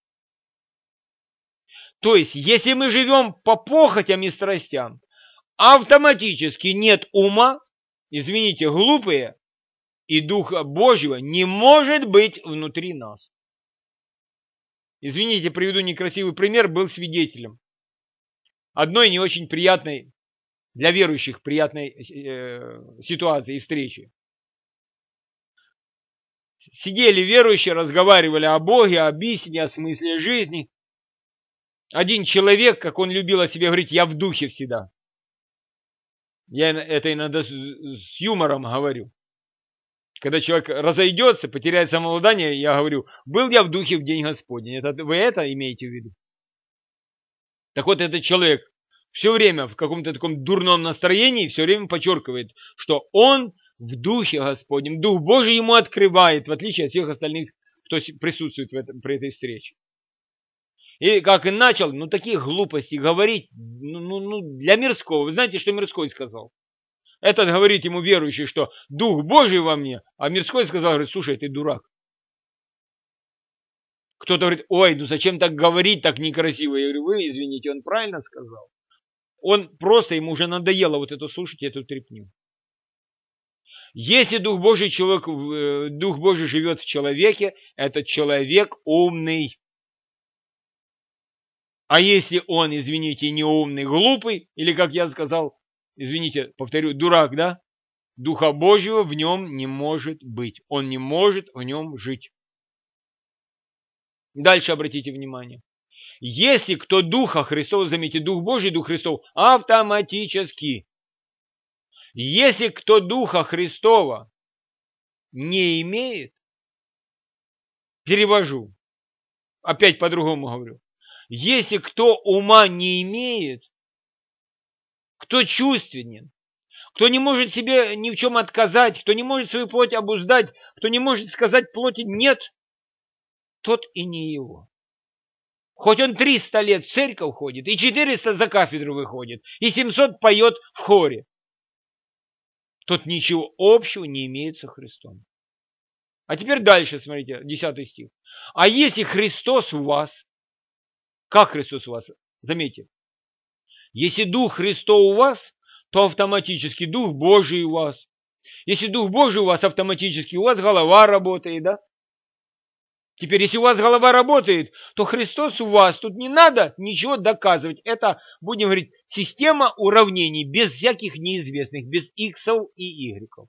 То есть, если мы живем по похотям и страстям, автоматически нет ума, извините, глупые, и Духа Божьего не может быть внутри нас. Извините, приведу некрасивый пример, был свидетелем одной не очень приятной, для верующих приятной ситуации и встречи. сидели верующие, разговаривали о Боге, об истине, о смысле жизни. Один человек, как он любил о себе говорить, я в духе всегда. Я это иногда с юмором говорю. Когда человек разойдется, потеряет самообладание, я говорю, был я в духе в день Господень. Вы это имеете в виду? Так вот, этот человек все время в каком-то таком дурном настроении, все время подчеркивает, что он в духе Господнем. Дух Божий ему открывает, в отличие от всех остальных, кто присутствует при этой встрече. И как и начал, такие глупости говорить, для мирского. Вы знаете, что мирской сказал? Этот говорит ему верующий, что Дух Божий во мне, а мирской сказал, говорит, слушай, ты дурак. Кто-то говорит, ой, зачем так говорить, так некрасиво. Я говорю, вы извините, он правильно сказал. Он просто, ему уже надоело вот это слушать, эту трепню. Если Дух Божий живет в человеке, этот человек умный. А если он, извините, не умный, глупый, или, как я сказал, извините, повторю, дурак, да? Духа Божьего в нем не может быть. Он не может в нем жить. Дальше обратите внимание. Если кто Духа Христова, заметьте, Дух Божий, Дух Христов, автоматически. Если кто Духа Христова не имеет, перевожу, опять по-другому говорю. Если кто ума не имеет, кто чувственен, кто не может себе ни в чем отказать, кто не может свою плоть обуздать, кто не может сказать плоти «нет», тот и не его. Хоть он 300 лет в церковь ходит, и 400 за кафедру выходит, и 700 поет в хоре. Тот ничего общего не имеет со Христом. А теперь дальше, смотрите, 10 стих. А если Христос у вас, как Христос у вас? Заметьте, если Дух Христов у вас, то автоматически Дух Божий у вас. Если Дух Божий у вас, автоматически у вас голова работает, да? Теперь, если у вас голова работает, то Христос у вас. Тут не надо ничего доказывать. Это, будем говорить, система уравнений без всяких неизвестных, без иксов и игреков.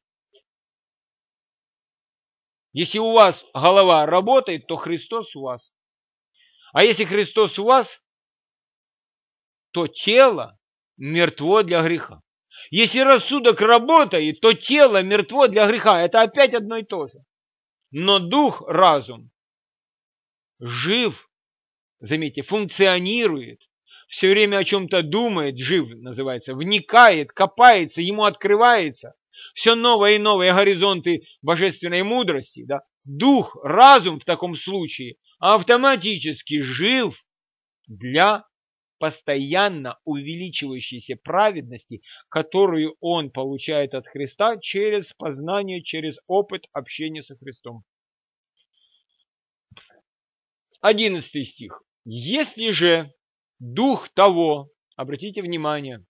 Если у вас голова работает, то Христос у вас. А если Христос у вас, то тело мертво для греха. Если рассудок работает, то тело мертво для греха. Это опять одно и то же. Но дух, разум жив, заметьте, функционирует, все время о чем-то думает, жив называется, вникает, копается, ему открывается все новые и новые горизонты божественной мудрости. Да? Дух, разум в таком случае автоматически жив для постоянно увеличивающейся праведности, которую он получает от Христа через познание, через опыт общения со Христом. 11 стих. Если же дух того, обратите внимание,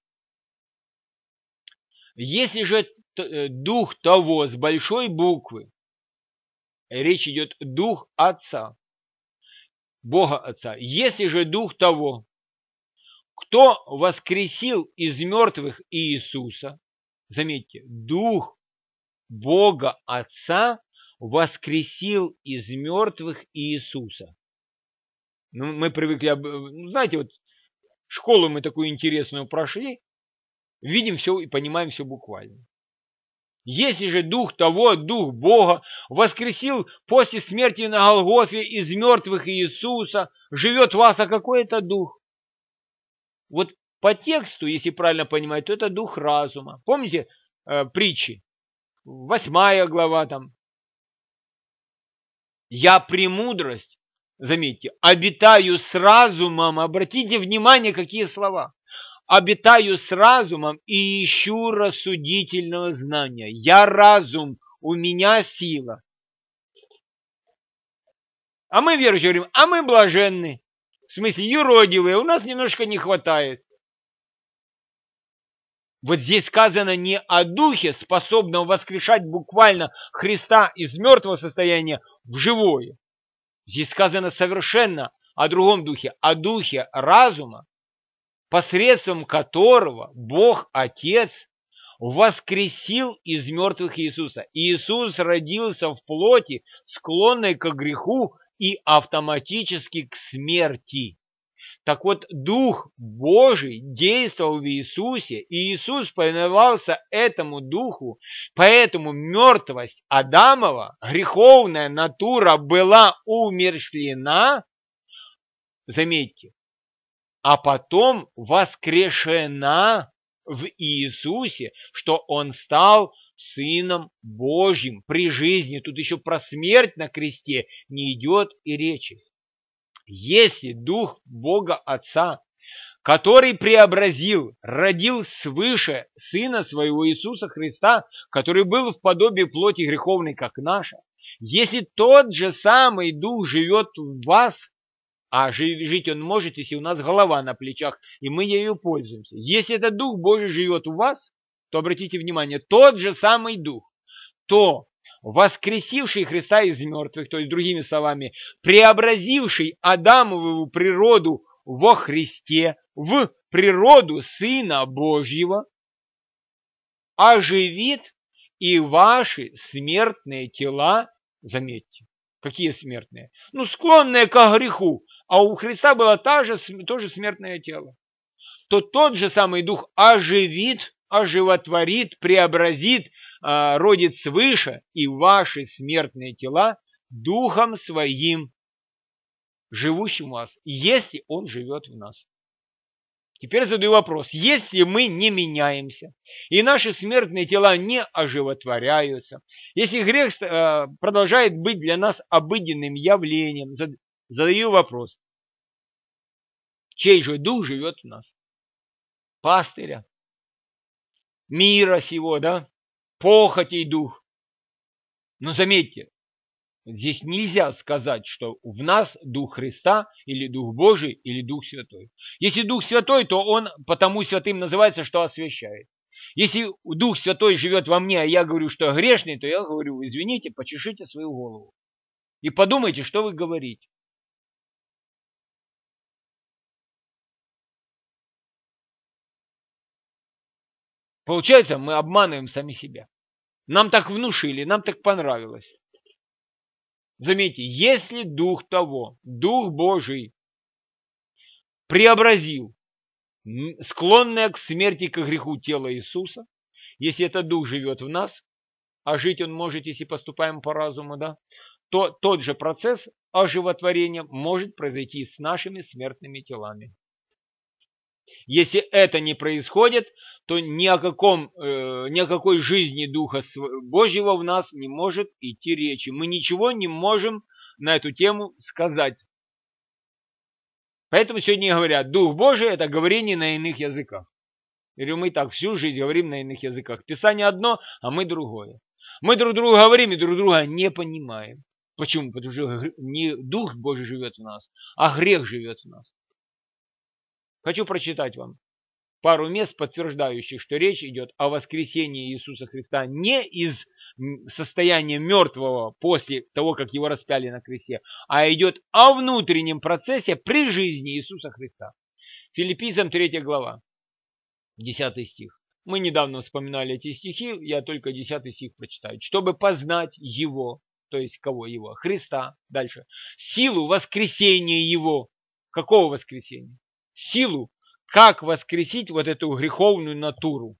если же дух того с большой буквы, речь идет дух Отца, Бога Отца, если же дух того, кто воскресил из мертвых Иисуса, заметьте, дух Бога Отца воскресил из мертвых Иисуса. Мы привыкли, знаете, вот школу мы такую интересную прошли, видим все и понимаем все буквально. Если же дух того, дух Бога, воскресил после смерти на Голгофе из мертвых Иисуса, живет в вас, а какой это дух? Вот по тексту, если правильно понимать, то это дух разума. Помните притчи? 8 глава там. Я премудрость, заметьте, обитаю с разумом. Обратите внимание, какие слова. Обитаю с разумом и ищу рассудительного знания. Я разум, у меня сила. А мы верующие говорим, а мы блаженны. В смысле, юродивые, у нас немножко не хватает. Вот здесь сказано не о духе, способном воскрешать буквально Христа из мертвого состояния в живое. Здесь сказано совершенно о другом духе, о духе разума, посредством которого Бог Отец воскресил из мертвых Иисуса. Иисус родился в плоти, склонной к греху и автоматически к смерти. Так вот, Дух Божий действовал в Иисусе, и Иисус повиновался этому Духу, поэтому мертвость Адамова, греховная натура была умерщвлена, заметьте, а потом воскрешена в Иисусе, что Он стал Сыном Божьим при жизни. Тут еще про смерть на кресте не идет и речи. Если Дух Бога Отца, который преобразил, родил свыше Сына Своего Иисуса Христа, который был в подобии плоти греховной, как наша, если тот же самый Дух живет в вас, а жить Он может, если у нас голова на плечах, и мы ею пользуемся. Если этот Дух Божий живет у вас, то обратите внимание, тот же самый Дух, то воскресивший Христа из мертвых, то есть другими словами, преобразивший Адамову природу во Христе, в природу Сына Божьего, оживит и ваши смертные тела, заметьте, какие смертные? Ну, склонные к греху, а у Христа было тоже смертное тело. То тот же самый Дух оживит, оживотворит, преобразит, родит свыше и ваши смертные тела Духом Своим, живущим в вас, если Он живет в нас. Теперь задаю вопрос. Если мы не меняемся, и наши смертные тела не оживотворяются, если грех продолжает быть для нас обыденным явлением, задаю вопрос. Чей же Дух живет в нас? Пастыря, мира сего, да? Похотей дух. Но заметьте, здесь нельзя сказать, что в нас Дух Христа, или Дух Божий, или Дух Святой. Если Дух Святой, то Он потому святым называется, что освящает. Если Дух Святой живет во мне, а я говорю, что грешный, то я говорю, извините, почешите свою голову. И подумайте, что вы говорите. Получается, мы обманываем сами себя. Нам так внушили, нам так понравилось. Заметьте, если Дух того, Дух Божий, преобразил склонное к смерти, к греху тело Иисуса, если этот Дух живет в нас, а жить Он может, если поступаем по разуму, да, то тот же процесс оживотворения может произойти с нашими смертными телами. Если это не происходит, то ни о какой жизни Духа Божьего в нас не может идти речи. Мы ничего не можем на эту тему сказать. Поэтому сегодня говорят, Дух Божий – это говорение на иных языках. Или мы так всю жизнь говорим на иных языках. Писание одно, а мы другое. Мы друг другу говорим и друг друга не понимаем. Почему? Потому что не Дух Божий живет в нас, а грех живет в нас. Хочу прочитать вам пару мест, подтверждающих, что речь идет о воскресении Иисуса Христа не из состояния мертвого после того, как его распяли на кресте, а идет о внутреннем процессе при жизни Иисуса Христа. Филиппийцам 3 глава, 10 стих. Мы недавно вспоминали эти стихи, я только 10 стих прочитаю. Чтобы познать Его, то есть кого Его? Христа. Дальше. Силу воскресения Его. Какого воскресения? Силу, как воскресить вот эту греховную натуру.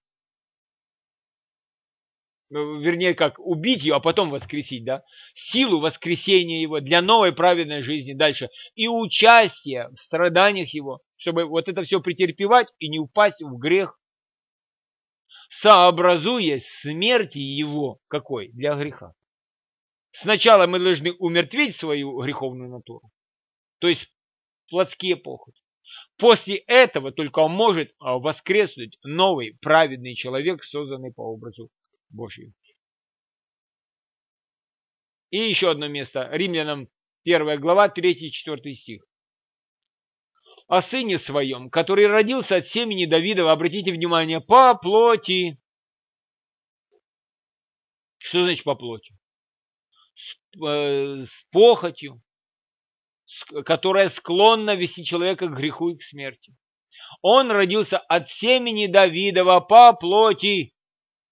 Вернее, как убить ее, а потом воскресить, да? Силу воскресения Его для новой праведной жизни. Дальше. И участие в страданиях Его, чтобы вот это все претерпевать и не упасть в грех, сообразуясь смерти Его. Какой? Для греха. Сначала мы должны умертвить свою греховную натуру, то есть плотские похоти. После этого только может воскреснуть новый праведный человек, созданный по образу Божьему. И еще одно место. Римлянам 1 глава, 3-4 стих. О сыне своем, который родился от семени Давидова, обратите внимание, по плоти. Что значит по плоти? С похотью, которая склонна вести человека к греху и к смерти. Он родился от семени Давидова по плоти.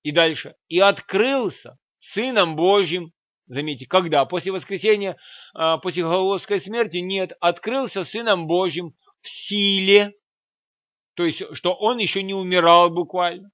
И дальше. И открылся Сыном Божьим. Заметьте, когда? После воскресения, после Голгофской смерти? Нет. Открылся Сыном Божьим в силе. То есть, что он еще не умирал буквально.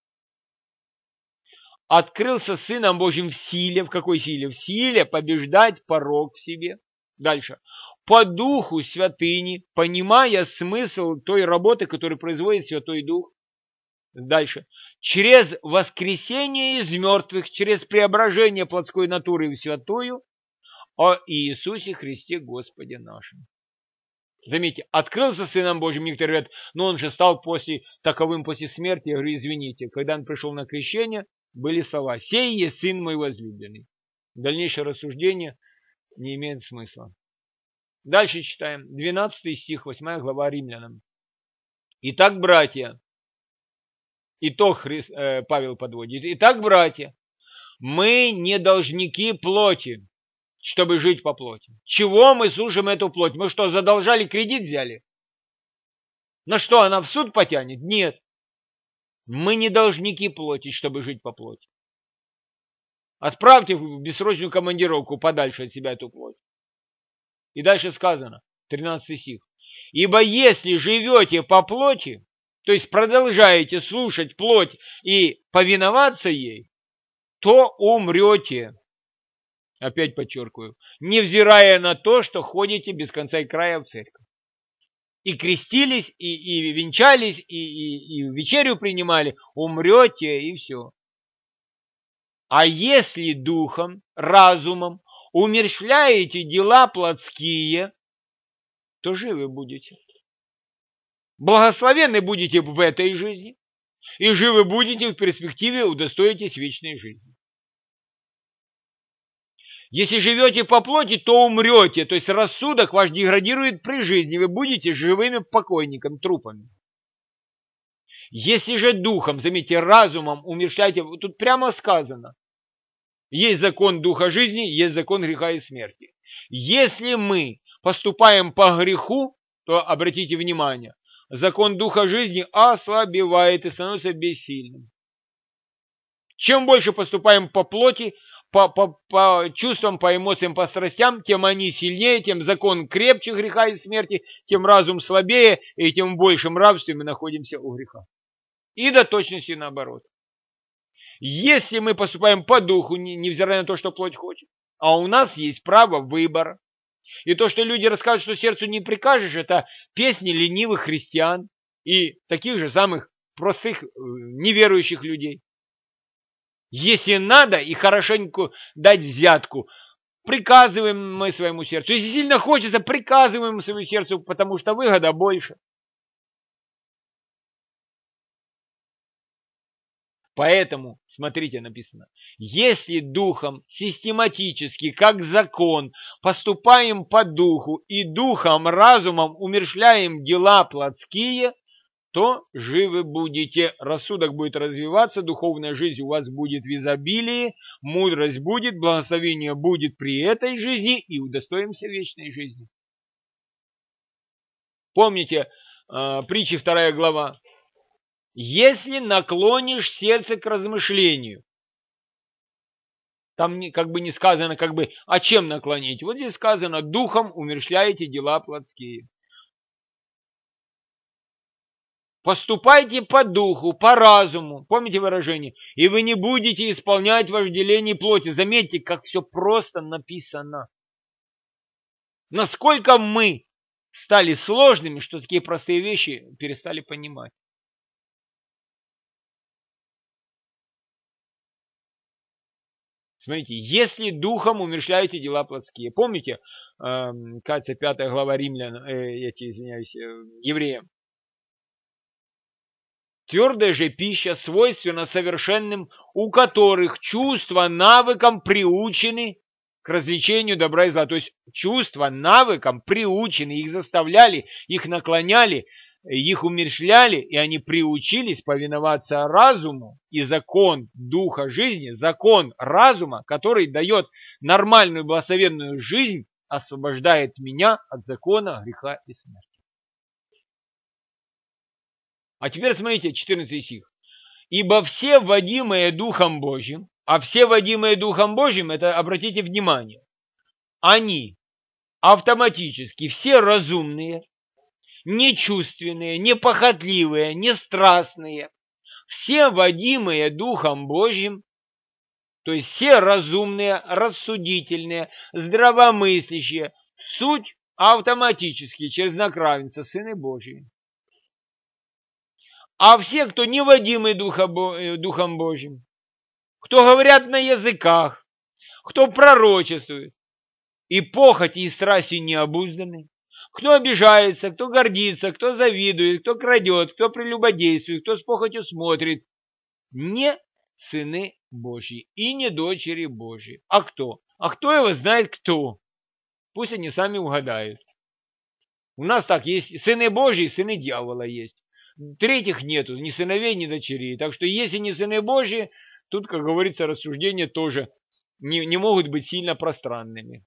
Открылся Сыном Божьим в силе. В какой силе? В силе побеждать порок в себе. Дальше. По Духу святыни, понимая смысл той работы, которую производит Святой Дух. Дальше. Через воскресение из мертвых, через преображение плотской натуры в святую, о Иисусе Христе Господе нашим. Заметьте, открылся Сыном Божьим, некоторые говорят, но он же стал таковым после смерти. Я говорю, извините, когда он пришел на крещение, были слова: «Сей есть Сын мой возлюбленный». Дальнейшее рассуждение не имеет смысла. Дальше читаем. 12 стих, 8 глава Римлянам. Итак, братья, Павел подводит. Итак, братья, мы не должники плоти, чтобы жить по плоти. Чего мы служим эту плоть? Мы что, задолжали, кредит взяли? На что, она в суд потянет? Нет. Мы не должники плоти, чтобы жить по плоти. Отправьте в бессрочную командировку подальше от себя эту плоть. И дальше сказано, 13 стих. Ибо если живете по плоти, то есть продолжаете слушать плоть и повиноваться ей, то умрете. Опять подчеркиваю, невзирая на то, что ходите без конца и края в церковь. И крестились, и венчались, и вечерю принимали, умрете, и все. А если духом, разумом умерщвляете дела плотские, то живы будете. Благословенны будете в этой жизни, и живы будете в перспективе, удостоитесь вечной жизни. Если живете по плоти, то умрете, то есть рассудок ваш деградирует при жизни, вы будете живыми покойниками, трупами. Если же духом, заметьте, разумом умерщвляете, тут прямо сказано, есть закон духа жизни, есть закон греха и смерти. Если мы поступаем по греху, то обратите внимание, закон духа жизни ослабевает и становится бессильным. Чем больше поступаем по плоти, по чувствам, по эмоциям, по страстям, тем они сильнее, тем закон крепче греха и смерти, тем разум слабее, и тем в большем рабстве мы находимся у греха. И до точности наоборот. Если мы поступаем по духу, невзирая на то, что плоть хочет, а у нас есть право выбора. И то, что люди рассказывают, что сердцу не прикажешь, это песни ленивых христиан и таких же самых простых неверующих людей. Если надо и хорошенько дать взятку, приказываем мы своему сердцу. Если сильно хочется, приказываем своему сердцу, потому что выгода больше. Поэтому, смотрите, написано, если духом систематически, как закон, поступаем по духу и духом, разумом умерщвляем дела плотские, то живы будете, рассудок будет развиваться, духовная жизнь у вас будет в изобилии, мудрость будет, благословение будет при этой жизни и удостоимся вечной жизни. Помните, притча 2 глава. Если наклонишь сердце к размышлению, там как бы не сказано, а чем наклонить. Вот здесь сказано, духом умерщвляете дела плотские. Поступайте по духу, по разуму. Помните выражение? И вы не будете исполнять вожделение плоти. Заметьте, как все просто написано. Насколько мы стали сложными, что такие простые вещи перестали понимать. Смотрите, если духом умерщвляете дела плотские. Помните, кажется, 5 глава Евреям. Твердая же пища свойственна совершенным, у которых чувства навыком приучены к развлечению добра и зла. То есть чувства навыком приучены, их заставляли, их наклоняли, их умерщвляли, и они приучились повиноваться разуму, и закон духа жизни, закон разума, который дает нормальную благословенную жизнь, освобождает меня от закона греха и смерти. А теперь смотрите, 14 стих. Ибо все водимые Духом Божьим, а все водимые Духом Божьим, это, обратите внимание, они автоматически все разумные, нечувственные, непохотливые, нестрастные, все водимые Духом Божьим, то есть все разумные, рассудительные, здравомыслящие, суть автоматически через знак равенства сыны Божьи. А все, кто не водимый Духом Божьим, кто говорят на языках, кто пророчествует, и похоти и страсти не обузданы, кто обижается, кто гордится, кто завидует, кто крадет, кто прелюбодействует, кто с похотью смотрит, не сыны Божьи и не дочери Божьи. А кто? А кто его знает кто? Пусть они сами угадают. У нас так есть сыны Божьи, сыны дьявола есть. Третьих нету, ни сыновей, ни дочерей. Так что если не сыны Божьи, тут, как говорится, рассуждения тоже не могут быть сильно пространными.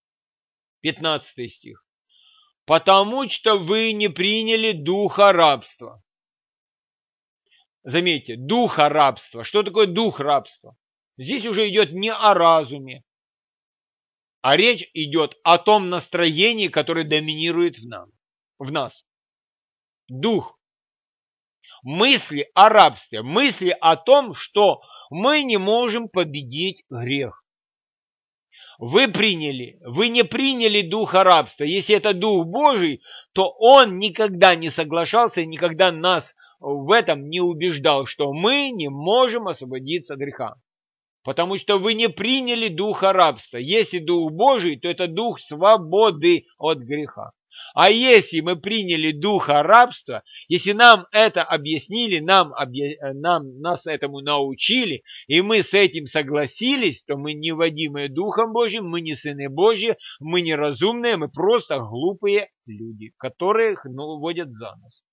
15 стих. Потому что вы не приняли духа рабства. Заметьте, духа рабства. Что такое дух рабства? Здесь уже идет не о разуме, а речь идет о том настроении, которое доминирует в нас. Дух. Мысли о рабстве, мысли о том, что мы не можем победить грех. Вы не приняли духа рабства. Если это дух Божий, то он никогда не соглашался и никогда нас в этом не убеждал, что мы не можем освободиться от греха. Потому что вы не приняли духа рабства. Если дух Божий, то это дух свободы от греха. А если мы приняли духа рабства, если нам это объяснили, нас этому научили, и мы с этим согласились, то мы не водимые Духом Божьим, мы не сыны Божьи, мы не разумные, мы просто глупые люди, которых водят за нос.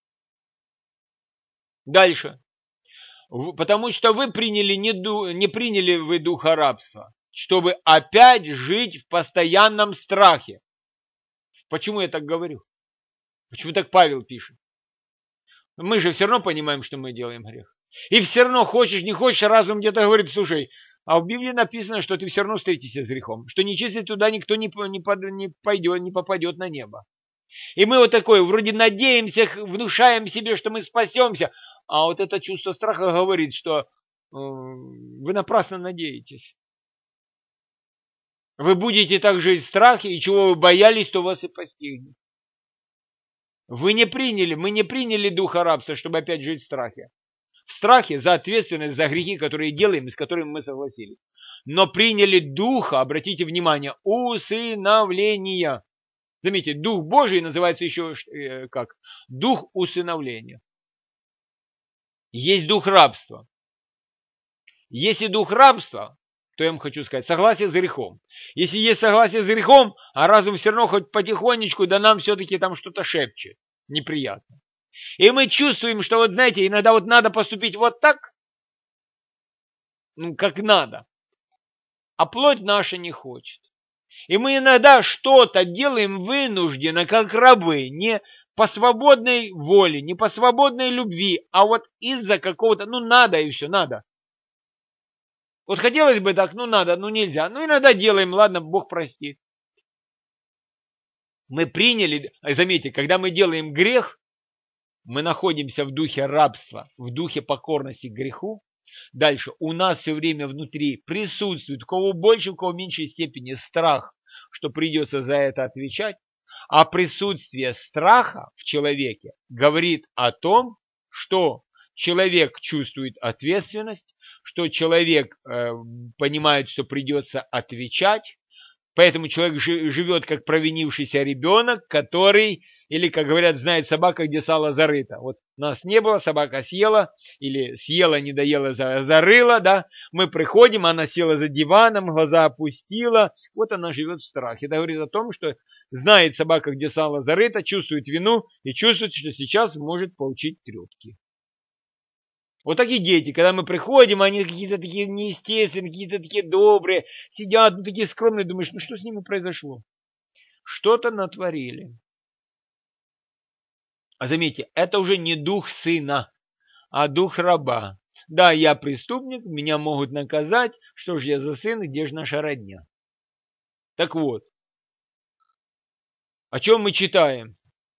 Дальше. Потому что вы не приняли вы духа рабства, чтобы опять жить в постоянном страхе. Почему я так говорю? Почему так Павел пишет? Мы же все равно понимаем, что мы делаем грех. И все равно, хочешь, не хочешь, разум где-то говорит, слушай, а в Библии написано, что ты все равно встретишься с грехом, что нечистый туда никто не пойдет, не попадет на небо. И мы вот такое, вроде надеемся, внушаем себе, что мы спасемся, а вот это чувство страха говорит, что вы напрасно надеетесь. Вы будете так жить в страхе, и чего вы боялись, то вас и постигнет. Мы не приняли духа рабства, чтобы опять жить в страхе. В страхе за ответственность за грехи, которые делаем и с которыми мы согласились. Но приняли духа, обратите внимание, усыновления. Заметьте, дух Божий называется еще как? Дух усыновления. Есть дух рабства. Если дух рабства, то я вам хочу сказать, согласие с грехом. Если есть согласие с грехом, а разум все равно хоть потихонечку, да нам все-таки там что-то шепчет. Неприятно. И мы чувствуем, что вот знаете, иногда вот надо поступить вот так, как надо, а плоть наша не хочет. И мы иногда что-то делаем вынужденно, как рабы, не по свободной воле, не по свободной любви, а вот из-за какого-то, надо и все, надо. Вот хотелось бы так, надо, нельзя. Иногда делаем, ладно, Бог простит. Мы приняли, заметьте, когда мы делаем грех, мы находимся в духе рабства, в духе покорности к греху. Дальше у нас все время внутри присутствует, у кого больше, у кого в меньшей степени страх, что придется за это отвечать. А присутствие страха в человеке говорит о том, что человек чувствует ответственность, что человек понимает, что придется отвечать. Поэтому человек живет как провинившийся ребенок, который, или, как говорят, знает собака, где сало зарыто. Вот нас не было, собака съела, или съела, не доела, зарыла, да. Мы приходим, она села за диваном, глаза опустила. Вот она живет в страхе. Это говорит о том, что знает собака, где сало зарыто, чувствует вину и чувствует, что сейчас может получить трепки. Вот такие дети, когда мы приходим, они какие-то такие неестественные, какие-то такие добрые, сидят, такие скромные, думаешь, что с ними произошло? Что-то натворили. А заметьте, это уже не дух сына, а дух раба. да, я преступник, меня могут наказать, что же я за сын, где же наша родня? Так вот, о чем мы читаем?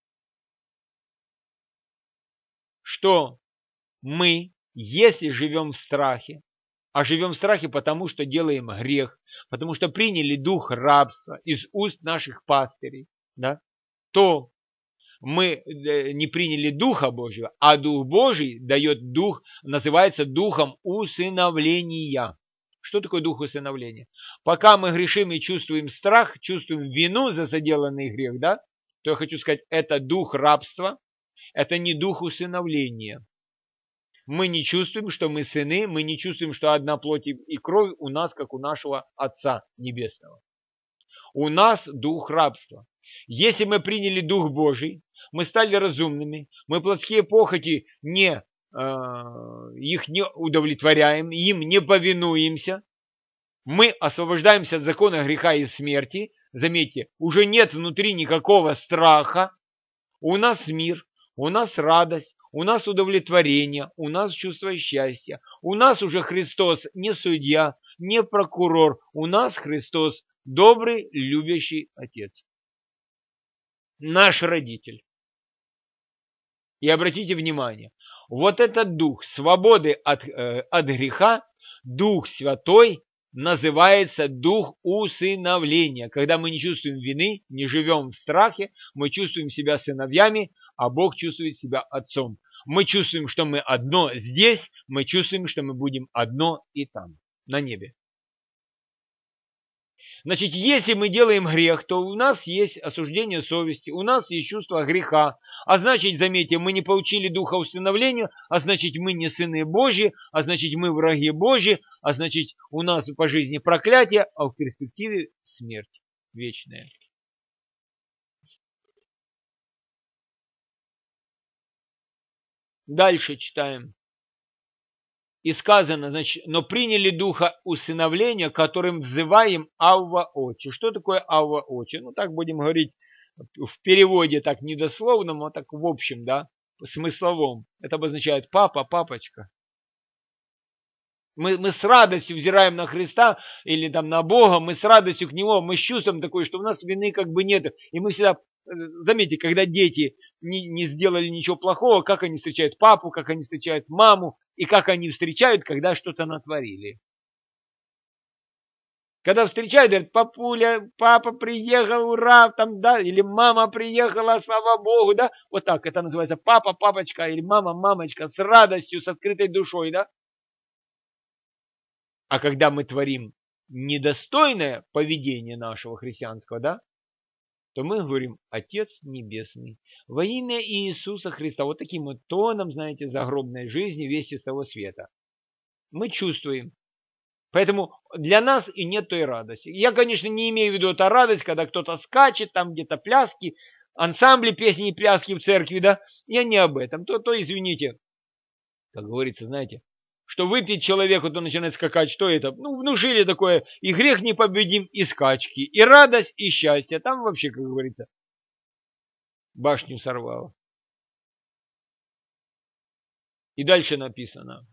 Что мы, если живем в страхе, а живем в страхе потому, что делаем грех, потому что приняли дух рабства из уст наших пастырей, да, то мы не приняли Духа Божьего, а Дух Божий дает дух, называется духом усыновления. Что такое дух усыновления? Пока мы грешим и чувствуем страх, чувствуем вину за заделанный грех, да, то я хочу сказать, это дух рабства, это не дух усыновления. Мы не чувствуем, что мы сыны, мы не чувствуем, что одна плоть и кровь у нас, как у нашего Отца Небесного. У нас дух рабства. Если мы приняли Дух Божий, мы стали разумными, мы плотские похоти их не удовлетворяем, им не повинуемся, мы освобождаемся от закона греха и смерти, заметьте, уже нет внутри никакого страха, у нас мир, у нас радость, у нас удовлетворение, у нас чувство счастья, у нас уже Христос не судья, не прокурор, у нас Христос добрый, любящий Отец. Наш родитель. И обратите внимание, вот этот дух свободы от греха, Дух Святой, называется дух усыновления. Когда мы не чувствуем вины, не живем в страхе, мы чувствуем себя сыновьями, а Бог чувствует себя отцом. Мы чувствуем, что мы одно здесь, мы чувствуем, что мы будем одно и там, на небе. Значит, если мы делаем грех, то у нас есть осуждение совести, у нас есть чувство греха. А значит, заметьте, мы не получили духа усыновления, а значит, мы не сыны Божьи, а значит, мы враги Божьи, а значит, у нас по жизни проклятие, а в перспективе смерть вечная. Дальше читаем. И сказано, значит, но приняли духа усыновления, которым взываем Авва Отче. Что такое Авва Отче? Ну, так будем говорить в переводе, так недословном, а так в общем, да, смысловом. Это обозначает папа, папочка. Мы с радостью взираем на Христа или там на Бога, мы с радостью к Нему, мы с чувством такое, что у нас вины как бы нет. И мы всегда, заметьте, когда дети не сделали ничего плохого, как они встречают папу, как они встречают маму, и как они встречают, когда что-то натворили. Когда встречают, говорят, папуля, папа приехал, ура, там, да, или мама приехала, слава Богу, да, вот так, это называется папа, папочка, или мама, мамочка, с радостью, с открытой душой, да. А когда мы творим недостойное поведение нашего христианского, да, то мы говорим Отец Небесный во имя Иисуса Христа. Вот таким вот тоном, знаете, загробной жизни, вести с того света. Мы чувствуем. Поэтому для нас и нет той радости. Я, конечно, не имею в виду эту радость, когда кто-то скачет, там где-то пляски, ансамбли песни и пляски в церкви, да. Я не об этом. То извините, как говорится, знаете, что выпить человеку, то начинает скакать, что это? Ну, внушили такое, и грех непобедим, и скачки, и радость, и счастье. Там вообще, как говорится, башню сорвало. И дальше написано.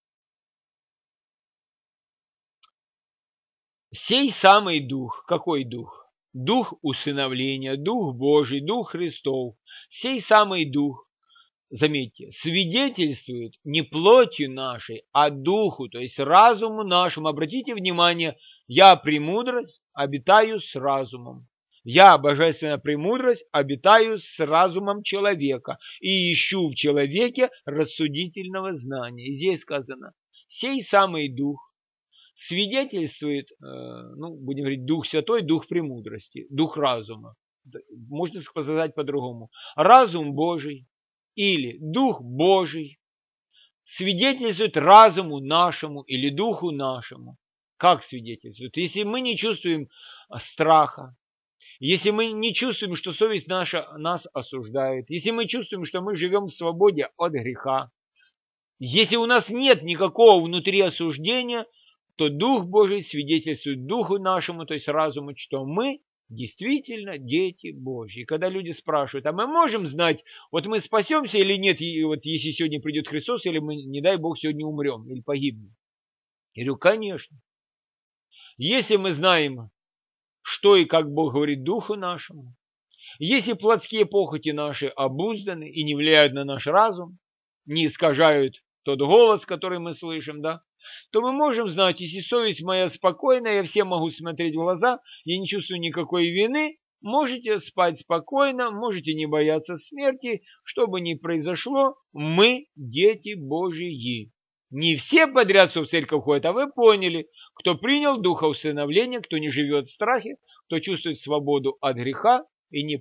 Сей самый дух, какой дух? Дух усыновления, дух Божий, дух Христов. Сей самый дух, заметьте, свидетельствует не плотью нашей, а духу, то есть разуму нашему. Обратите внимание, я премудрость обитаю с разумом. Я, божественная премудрость, обитаю с разумом человека и ищу в человеке рассудительного знания. И здесь сказано, сей самый дух свидетельствует, ну, будем говорить, Дух Святой, Дух премудрости, Дух разума. Можно сказать по-другому. Разум Божий или Дух Божий свидетельствует разуму нашему или Духу нашему. Как свидетельствует? Если мы не чувствуем страха, если мы не чувствуем, что совесть наша нас осуждает, если мы чувствуем, что мы живем в свободе от греха, если у нас нет никакого внутри осуждения, то Дух Божий свидетельствует Духу нашему, то есть разуму, что мы действительно дети Божьи. Когда люди спрашивают, а мы можем знать, вот мы спасемся или нет, и вот если сегодня придет Христос, или мы, не дай Бог, сегодня умрем или погибнем? Я говорю, конечно. Если мы знаем, что и как Бог говорит Духу нашему, если плотские похоти наши обузданы и не влияют на наш разум, не искажают тот голос, который мы слышим, да, то мы можем знать, если совесть моя спокойная, я всем могу смотреть в глаза, я не чувствую никакой вины, можете спать спокойно, можете не бояться смерти, что бы ни произошло, мы дети Божьи. Не все подряд в церковь ходят, а вы поняли, кто принял духа усыновления, кто не живет в страхе, кто чувствует свободу от греха и не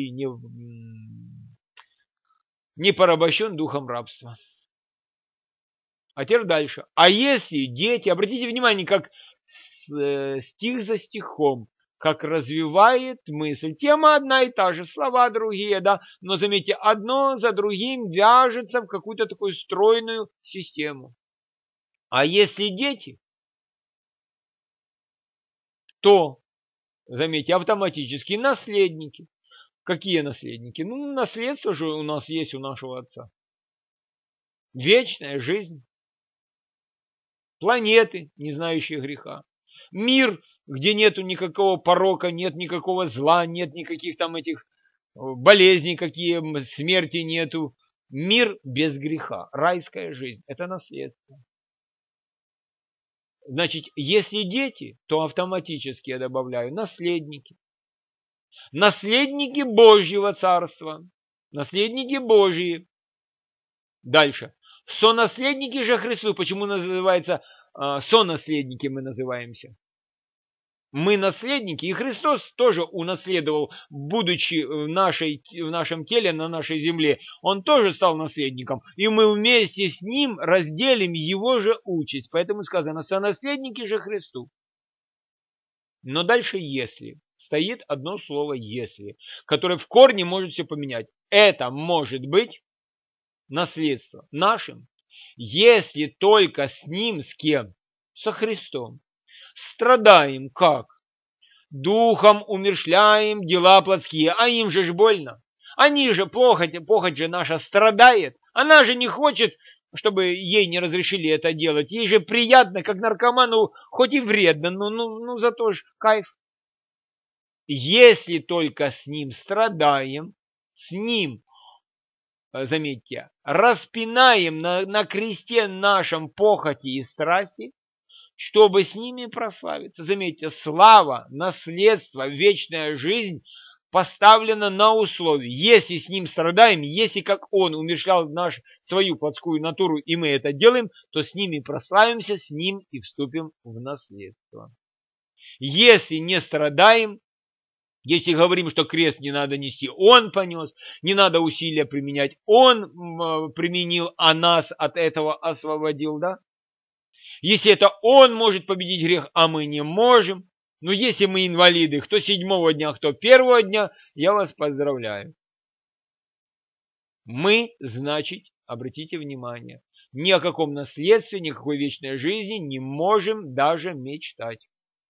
порабощен духом рабства. А теперь дальше. А если дети, обратите внимание, как стих за стихом, как развивает мысль. Тема одна и та же, слова другие, да, но заметьте, одно за другим вяжется в какую-то такую стройную систему. А если дети, то, заметьте, автоматически наследники. Какие наследники? Ну, наследство же у нас есть у нашего отца. Вечная жизнь. Планеты, не знающие греха. Мир, где нету никакого порока, нет никакого зла, нет никаких там этих болезней, какие смерти нету. Мир без греха. Райская жизнь. Это наследство. Значит, если дети, то автоматически я добавляю наследники. Наследники Божьего Царства. Наследники Божьи. Дальше. Сонаследники же Христу. Почему называется сонаследники мы называемся? Мы наследники, и Христос тоже унаследовал, будучи в нашем теле, на нашей земле. Он тоже стал наследником, и мы вместе с ним разделим его же участь. Поэтому сказано, сонаследники же Христу. Но дальше если. Стоит одно слово «если», которое в корне может все поменять. Это может быть наследство нашим, если только с ним, с кем? Со Христом. Страдаем как? Духом умерщвляем дела плотские, а им же ж больно. Они же, похоть же наша страдает. Она же не хочет, чтобы ей не разрешили это делать. Ей же приятно, как наркоману, хоть и вредно, но зато ж кайф. Если только с ним страдаем, с ним, заметьте, распинаем на кресте нашем похоти и страсти, чтобы с ними прославиться. Заметьте, слава, наследство, вечная жизнь поставлена на условии. Если с ним страдаем, если как он умерщвлял свою плотскую натуру, и мы это делаем, то с ними прославимся, с ним и вступим в наследство. Если не страдаем, если говорим, что крест не надо нести, он понес, не надо усилия применять, он применил, а нас от этого освободил, да? Если это он может победить грех, а мы не можем, но если мы инвалиды, кто 7-го дня, кто 1-го дня, я вас поздравляю. Мы, значит, обратите внимание, ни о каком наследстве, никакой вечной жизни не можем даже мечтать.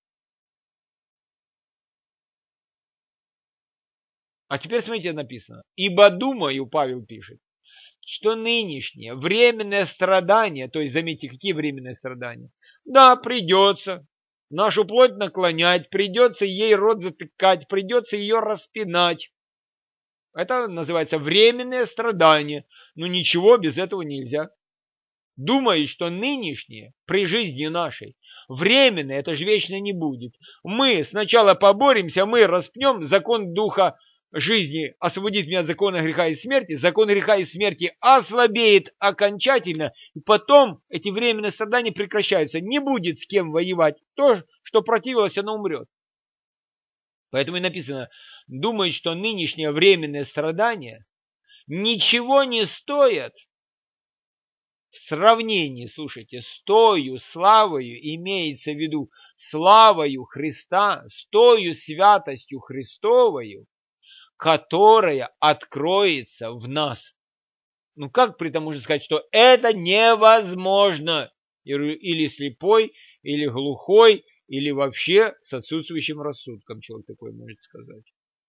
А теперь смотрите, написано. Ибо думаю, Павел пишет, что нынешнее временное страдание, то есть, заметьте, какие временные страдания? Да, придется нашу плоть наклонять, придется ей рот затыкать, придется ее распинать. Это называется временное страдание. Но ничего без этого нельзя. Думаю, что нынешнее, при жизни нашей, временное, это же вечно не будет. Мы сначала поборемся, мы распнем закон духа жизни, освободит меня от закона греха и смерти, закон греха и смерти ослабеет окончательно, и потом эти временные страдания прекращаются. Не будет с кем воевать. То, что противилось, оно умрет. Поэтому и написано, думает, что нынешнее временное страдание ничего не стоят в сравнении, слушайте, с тою славою, имеется в виду славою Христа, с тою святостью Христовою, которая откроется в нас. Ну как при этом можно сказать, что это невозможно? Или слепой, или глухой, или вообще с отсутствующим рассудком, человек такой может сказать.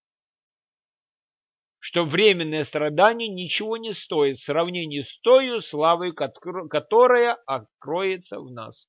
Что временное страдание ничего не стоит в сравнении с той славой, которая откроется в нас.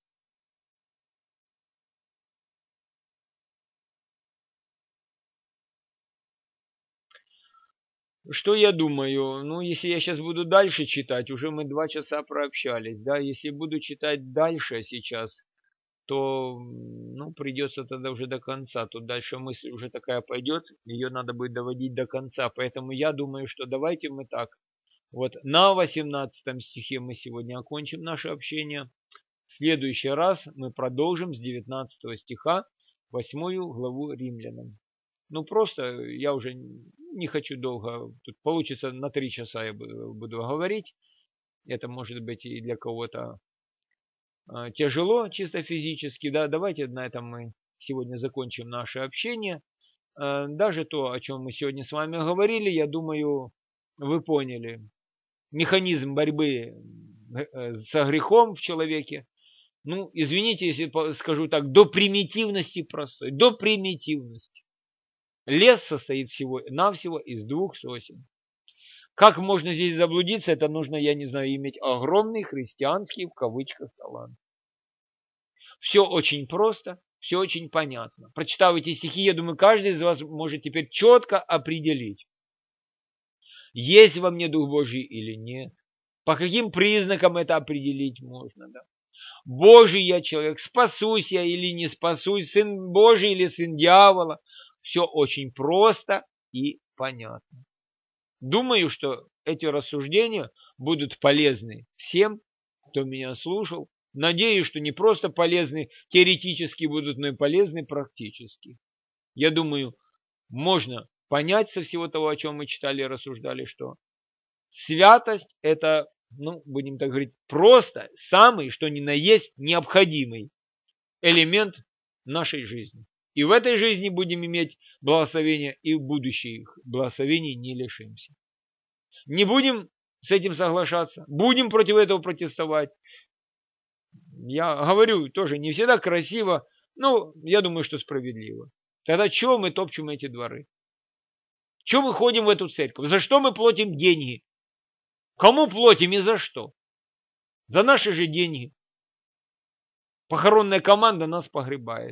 Что я думаю? Ну, если я сейчас буду дальше читать, уже мы 2 часа прообщались, да, если буду читать дальше сейчас, то, ну, придется тогда уже до конца. Тут дальше мысль уже такая пойдет, ее надо будет доводить до конца. Поэтому я думаю, что давайте мы так. Вот на 18 стихе мы сегодня окончим наше общение. В следующий раз мы продолжим с 19 стиха 8 главу Римлянам. Ну, просто я уже не хочу долго, тут получится на 3 часа я буду говорить. Это может быть и для кого-то тяжело чисто физически. Да, давайте на этом мы сегодня закончим наше общение. Даже то, о чем мы сегодня с вами говорили, я думаю, вы поняли. Механизм борьбы со грехом в человеке. Ну, извините, если скажу так, до примитивности простой, до примитивности. Лес состоит всего-навсего из 2 сосен. Как можно здесь заблудиться, это нужно, я не знаю, иметь огромный христианский, в кавычках, талант. Все очень просто, все очень понятно. Прочитав эти стихи, я думаю, каждый из вас может теперь четко определить, есть во мне Дух Божий или нет. По каким признакам это определить можно, да? Божий я человек, спасусь я или не спасусь, сын Божий или сын дьявола. Все очень просто и понятно. Думаю, что эти рассуждения будут полезны всем, кто меня слушал. Надеюсь, что не просто полезны теоретически будут, но и полезны практически. Я думаю, можно понять со всего того, о чем мы читали и рассуждали, что святость – это, ну, будем так говорить, просто самый, что ни на есть, необходимый элемент нашей жизни. И в этой жизни будем иметь благословения, и в будущих благословений не лишимся. Не будем с этим соглашаться, будем против этого протестовать. Я говорю, тоже не всегда красиво, но я думаю, что справедливо. Тогда чего мы топчем эти дворы? Чего мы ходим в эту церковь? За что мы платим деньги? Кому платим и за что? За наши же деньги. Похоронная команда нас погребает.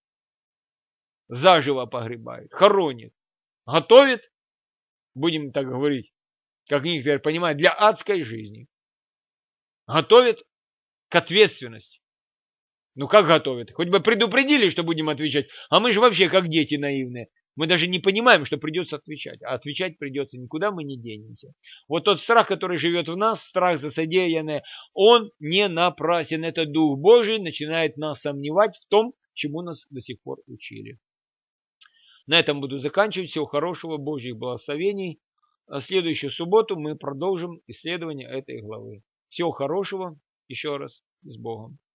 Заживо погребает, хоронит. Готовит, будем так говорить, как некоторые понимают, для адской жизни. Готовит к ответственности. Ну как готовят? Хоть бы предупредили, что будем отвечать. А мы же вообще как дети наивные. Мы даже не понимаем, что придется отвечать. А отвечать придется, никуда мы не денемся. Вот тот страх, который живет в нас, страх за содеянное, он не напрасен. Это Дух Божий начинает нас сомневать в том, чему нас до сих пор учили. На этом буду заканчивать. Всего хорошего, Божьих благословений. А в следующую субботу мы продолжим исследование этой главы. Всего хорошего. Еще раз. С Богом.